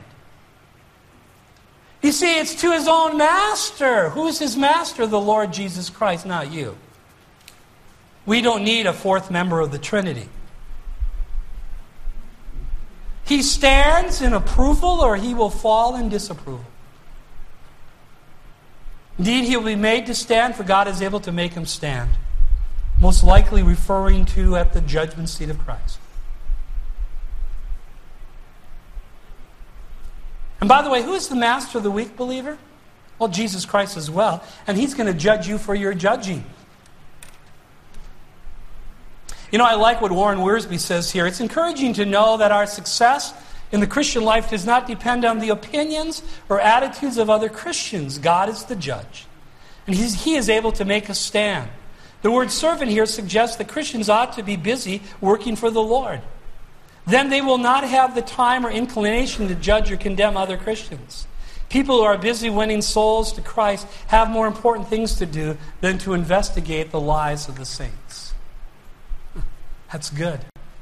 You see, it's to his own master. Who's his master? The Lord Jesus Christ, not you. We don't need a fourth member of the Trinity. He stands in approval or he will fall in disapproval. Indeed, he will be made to stand, for God is able to make him stand. Most likely referring to at the judgment seat of Christ. And by the way, who is the master of the weak believer? Well, Jesus Christ as well. And he's going to judge you for your judging. You know, I like what Warren Wiersbe says here. It's encouraging to know that our success in the Christian life does not depend on the opinions or attitudes of other Christians. God is the judge. And he's, he is able to make us stand. The word servant here suggests that Christians ought to be busy working for the Lord. Then they will not have the time or inclination to judge or condemn other Christians. People who are busy winning souls to Christ have more important things to do than to investigate the lives of the saints. That's good.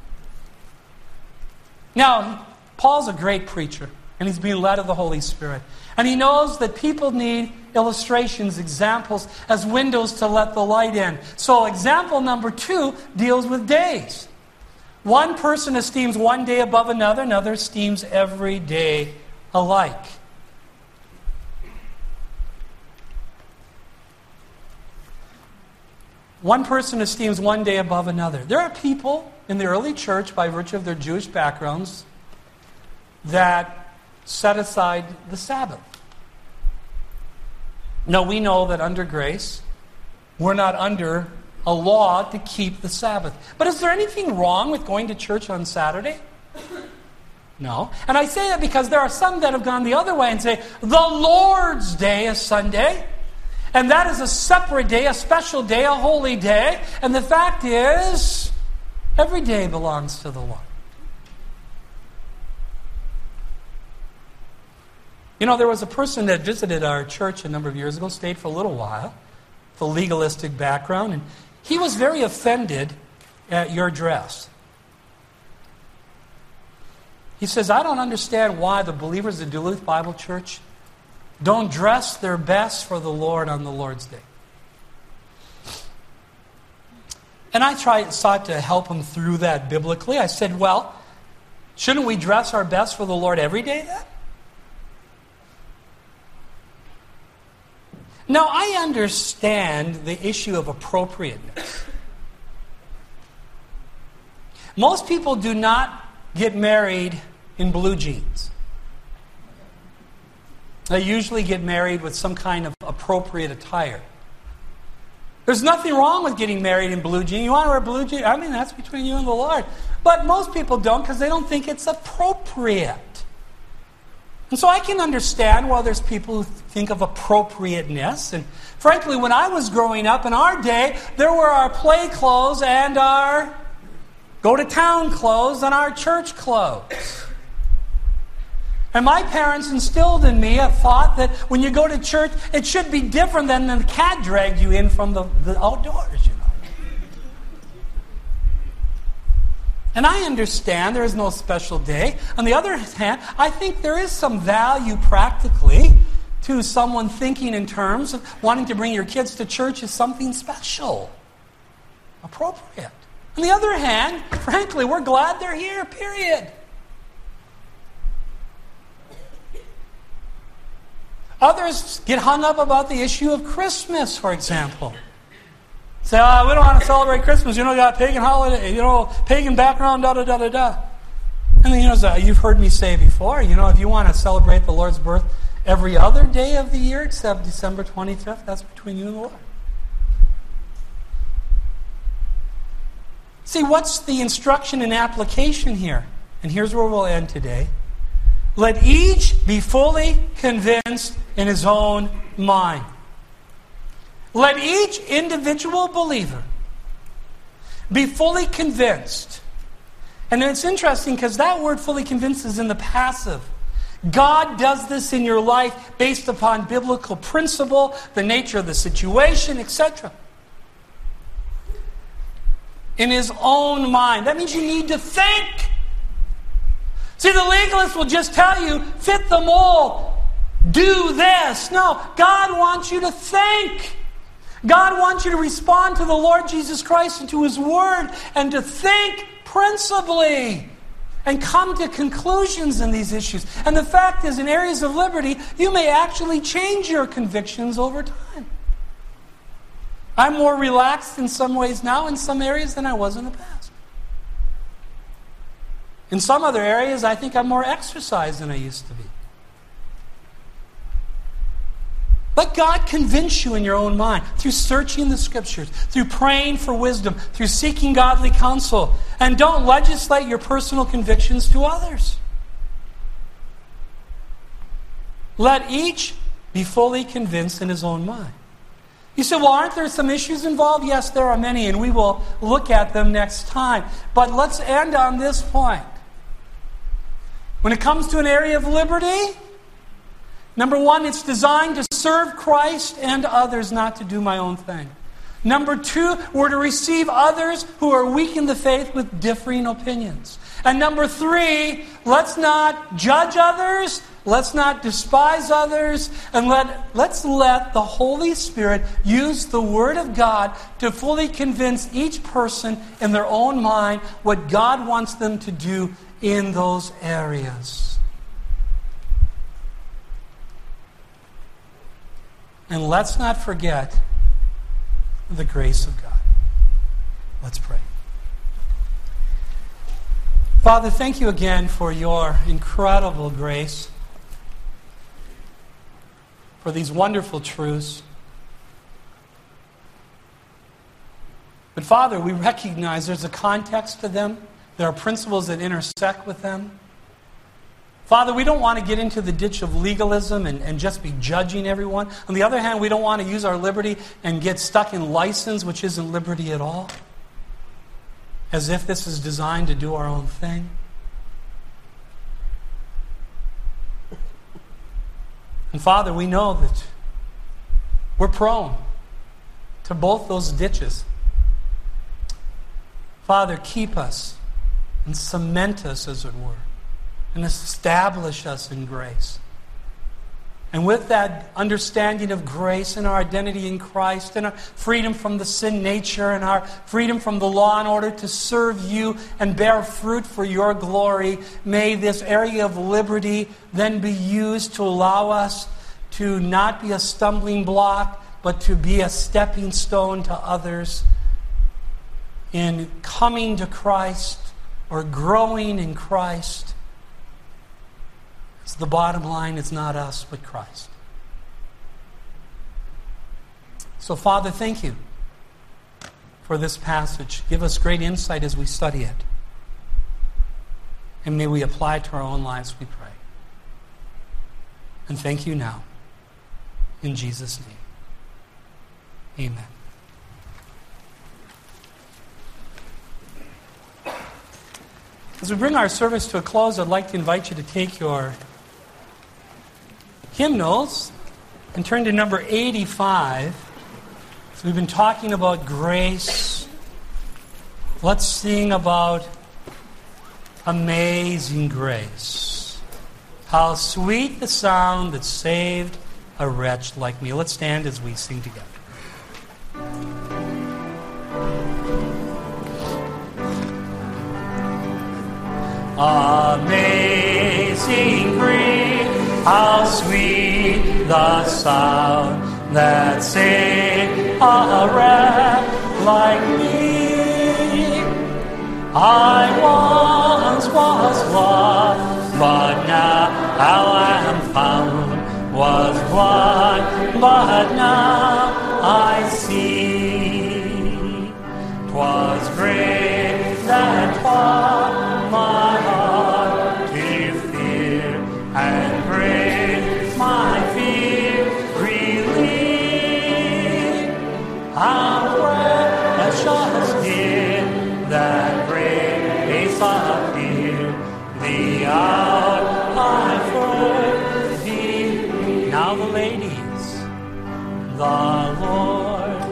Now, Paul's a great preacher, and he's being led of the Holy Spirit. And he knows that people need illustrations, examples, as windows to let the light in. So example number two deals with days. One person esteems one day above another, another esteems every day alike. One person esteems one day above another. There are people in the early church, by virtue of their Jewish backgrounds, that set aside the Sabbath. No, we know that under grace, we're not under a law to keep the Sabbath. But is there anything wrong with going to church on Saturday? No. And I say that because there are some that have gone the other way and say, the Lord's Day is Sunday, and that is a separate day, a special day, a holy day. And the fact is, every day belongs to the Lord. You know, there was a person that visited our church a number of years ago, stayed for a little while, with a legalistic background, and he was very offended at your dress. He says, I don't understand why the believers of Duluth Bible Church don't dress their best for the Lord on the Lord's Day. And I tried, sought to help him through that biblically. I said, well, shouldn't we dress our best for the Lord every day then? Now, I understand the issue of appropriateness. Most people do not get married in blue jeans. They usually get married with some kind of appropriate attire. There's nothing wrong with getting married in blue jeans. You want to wear blue jeans? I mean, that's between you and the Lord. But most people don't because they don't think it's appropriate. And so I can understand why there's people who think of appropriateness. And frankly, when I was growing up in our day, there were our play clothes and our go-to-town clothes and our church clothes. And my parents instilled in me a thought that when you go to church, it should be different than the cat dragged you in from the, the outdoors, you know. And I understand there is no special day. On the other hand, I think there is some value practically to someone thinking in terms of wanting to bring your kids to church as something special, appropriate. On the other hand, frankly, we're glad they're here, period. Others get hung up about the issue of Christmas, for example. Say, oh, we don't want to celebrate Christmas. You know, you got pagan holiday, you know, pagan background, da da da da da. And then, you know, you've heard me say before, you know, if you want to celebrate the Lord's birth every other day of the year except December twenty-fifth, that's between you and the Lord. See, what's the instruction and application here? And here's where we'll end today. Let each be fully convinced in his own mind. Let each individual believer be fully convinced. And it's interesting because that word fully convinced is in the passive. God does this in your life based upon biblical principle, the nature of the situation, et cetera. In his own mind. That means you need to think. See, the legalist will just tell you, fit the mold, do this. No, God wants you to think. God wants you to respond to the Lord Jesus Christ and to His Word and to think principally and come to conclusions in these issues. And the fact is, in areas of liberty, you may actually change your convictions over time. I'm more relaxed in some ways now in some areas than I was in the past. In some other areas, I think I'm more exercised than I used to be. Let God convince you in your own mind through searching the Scriptures, through praying for wisdom, through seeking godly counsel. And don't legislate your personal convictions to others. Let each be fully convinced in his own mind. You say, well, aren't there some issues involved? Yes, there are many, and we will look at them next time. But let's end on this point. When it comes to an area of liberty, number one, it's designed to serve Christ and others, not to do my own thing. Number two, we're to receive others who are weak in the faith with differing opinions. And number three, let's not judge others, let's not despise others, and let, let's let the Holy Spirit use the Word of God to fully convince each person in their own mind what God wants them to do in those areas. And let's not forget the grace of God. Let's pray. Father, thank you again for your incredible grace. for these wonderful truths. But Father, we recognize there's a context to them. There are principles that intersect with them. Father, we don't want to get into the ditch of legalism and, and just be judging everyone. On the other hand, we don't want to use our liberty and get stuck in license, which isn't liberty at all, as if this is designed to do our own thing. And Father, we know that we're prone to both those ditches. Father, keep us and cement us, as it were, and establish us in grace. And with that understanding of grace and our identity in Christ and our freedom from the sin nature and our freedom from the law in order to serve you and bear fruit for your glory, may this area of liberty then be used to allow us to not be a stumbling block, but to be a stepping stone to others in coming to Christ or growing in Christ. So the bottom line is not us, but Christ. So, Father, thank you for this passage. Give us great insight as we study it. And may we apply it to our own lives, we pray. And thank you now. In Jesus' name. Amen. As we bring our service to a close, I'd like to invite you to take your hymnals and turn to number eighty-five. So we've been talking about grace. Let's sing about Amazing Grace. How sweet the sound that saved a wretch like me. Let's stand as we sing together. Amazing grace, how sweet the sound that saved a wretch like me. I once was lost, but now I am found. Was blind, but now I see. 'Twas grace that taught my heart to fear, and grace my fear relieved. How precious did that grace appear, the hour I first believed. Now the ladies, the Lord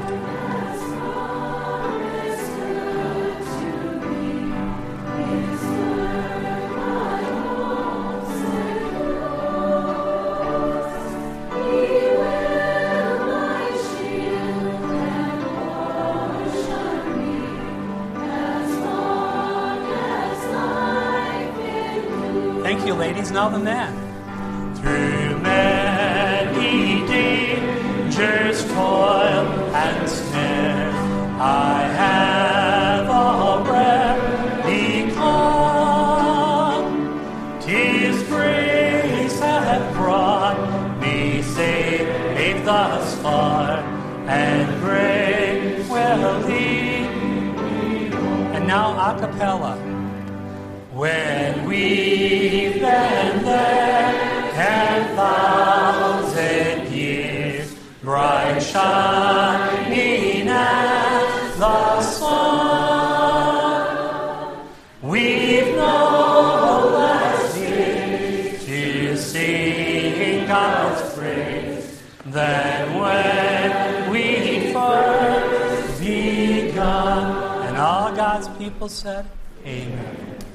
ladies, now the men. Through many dangers, toil, and snare, I have already come. 'Tis grace hath brought me safe thus far, and grace will lead me home. And now a cappella. When we've been there ten thousand years, bright shining as the sun, we've no less need to sing God's praise than when we first begun. And all God's people said, Amen.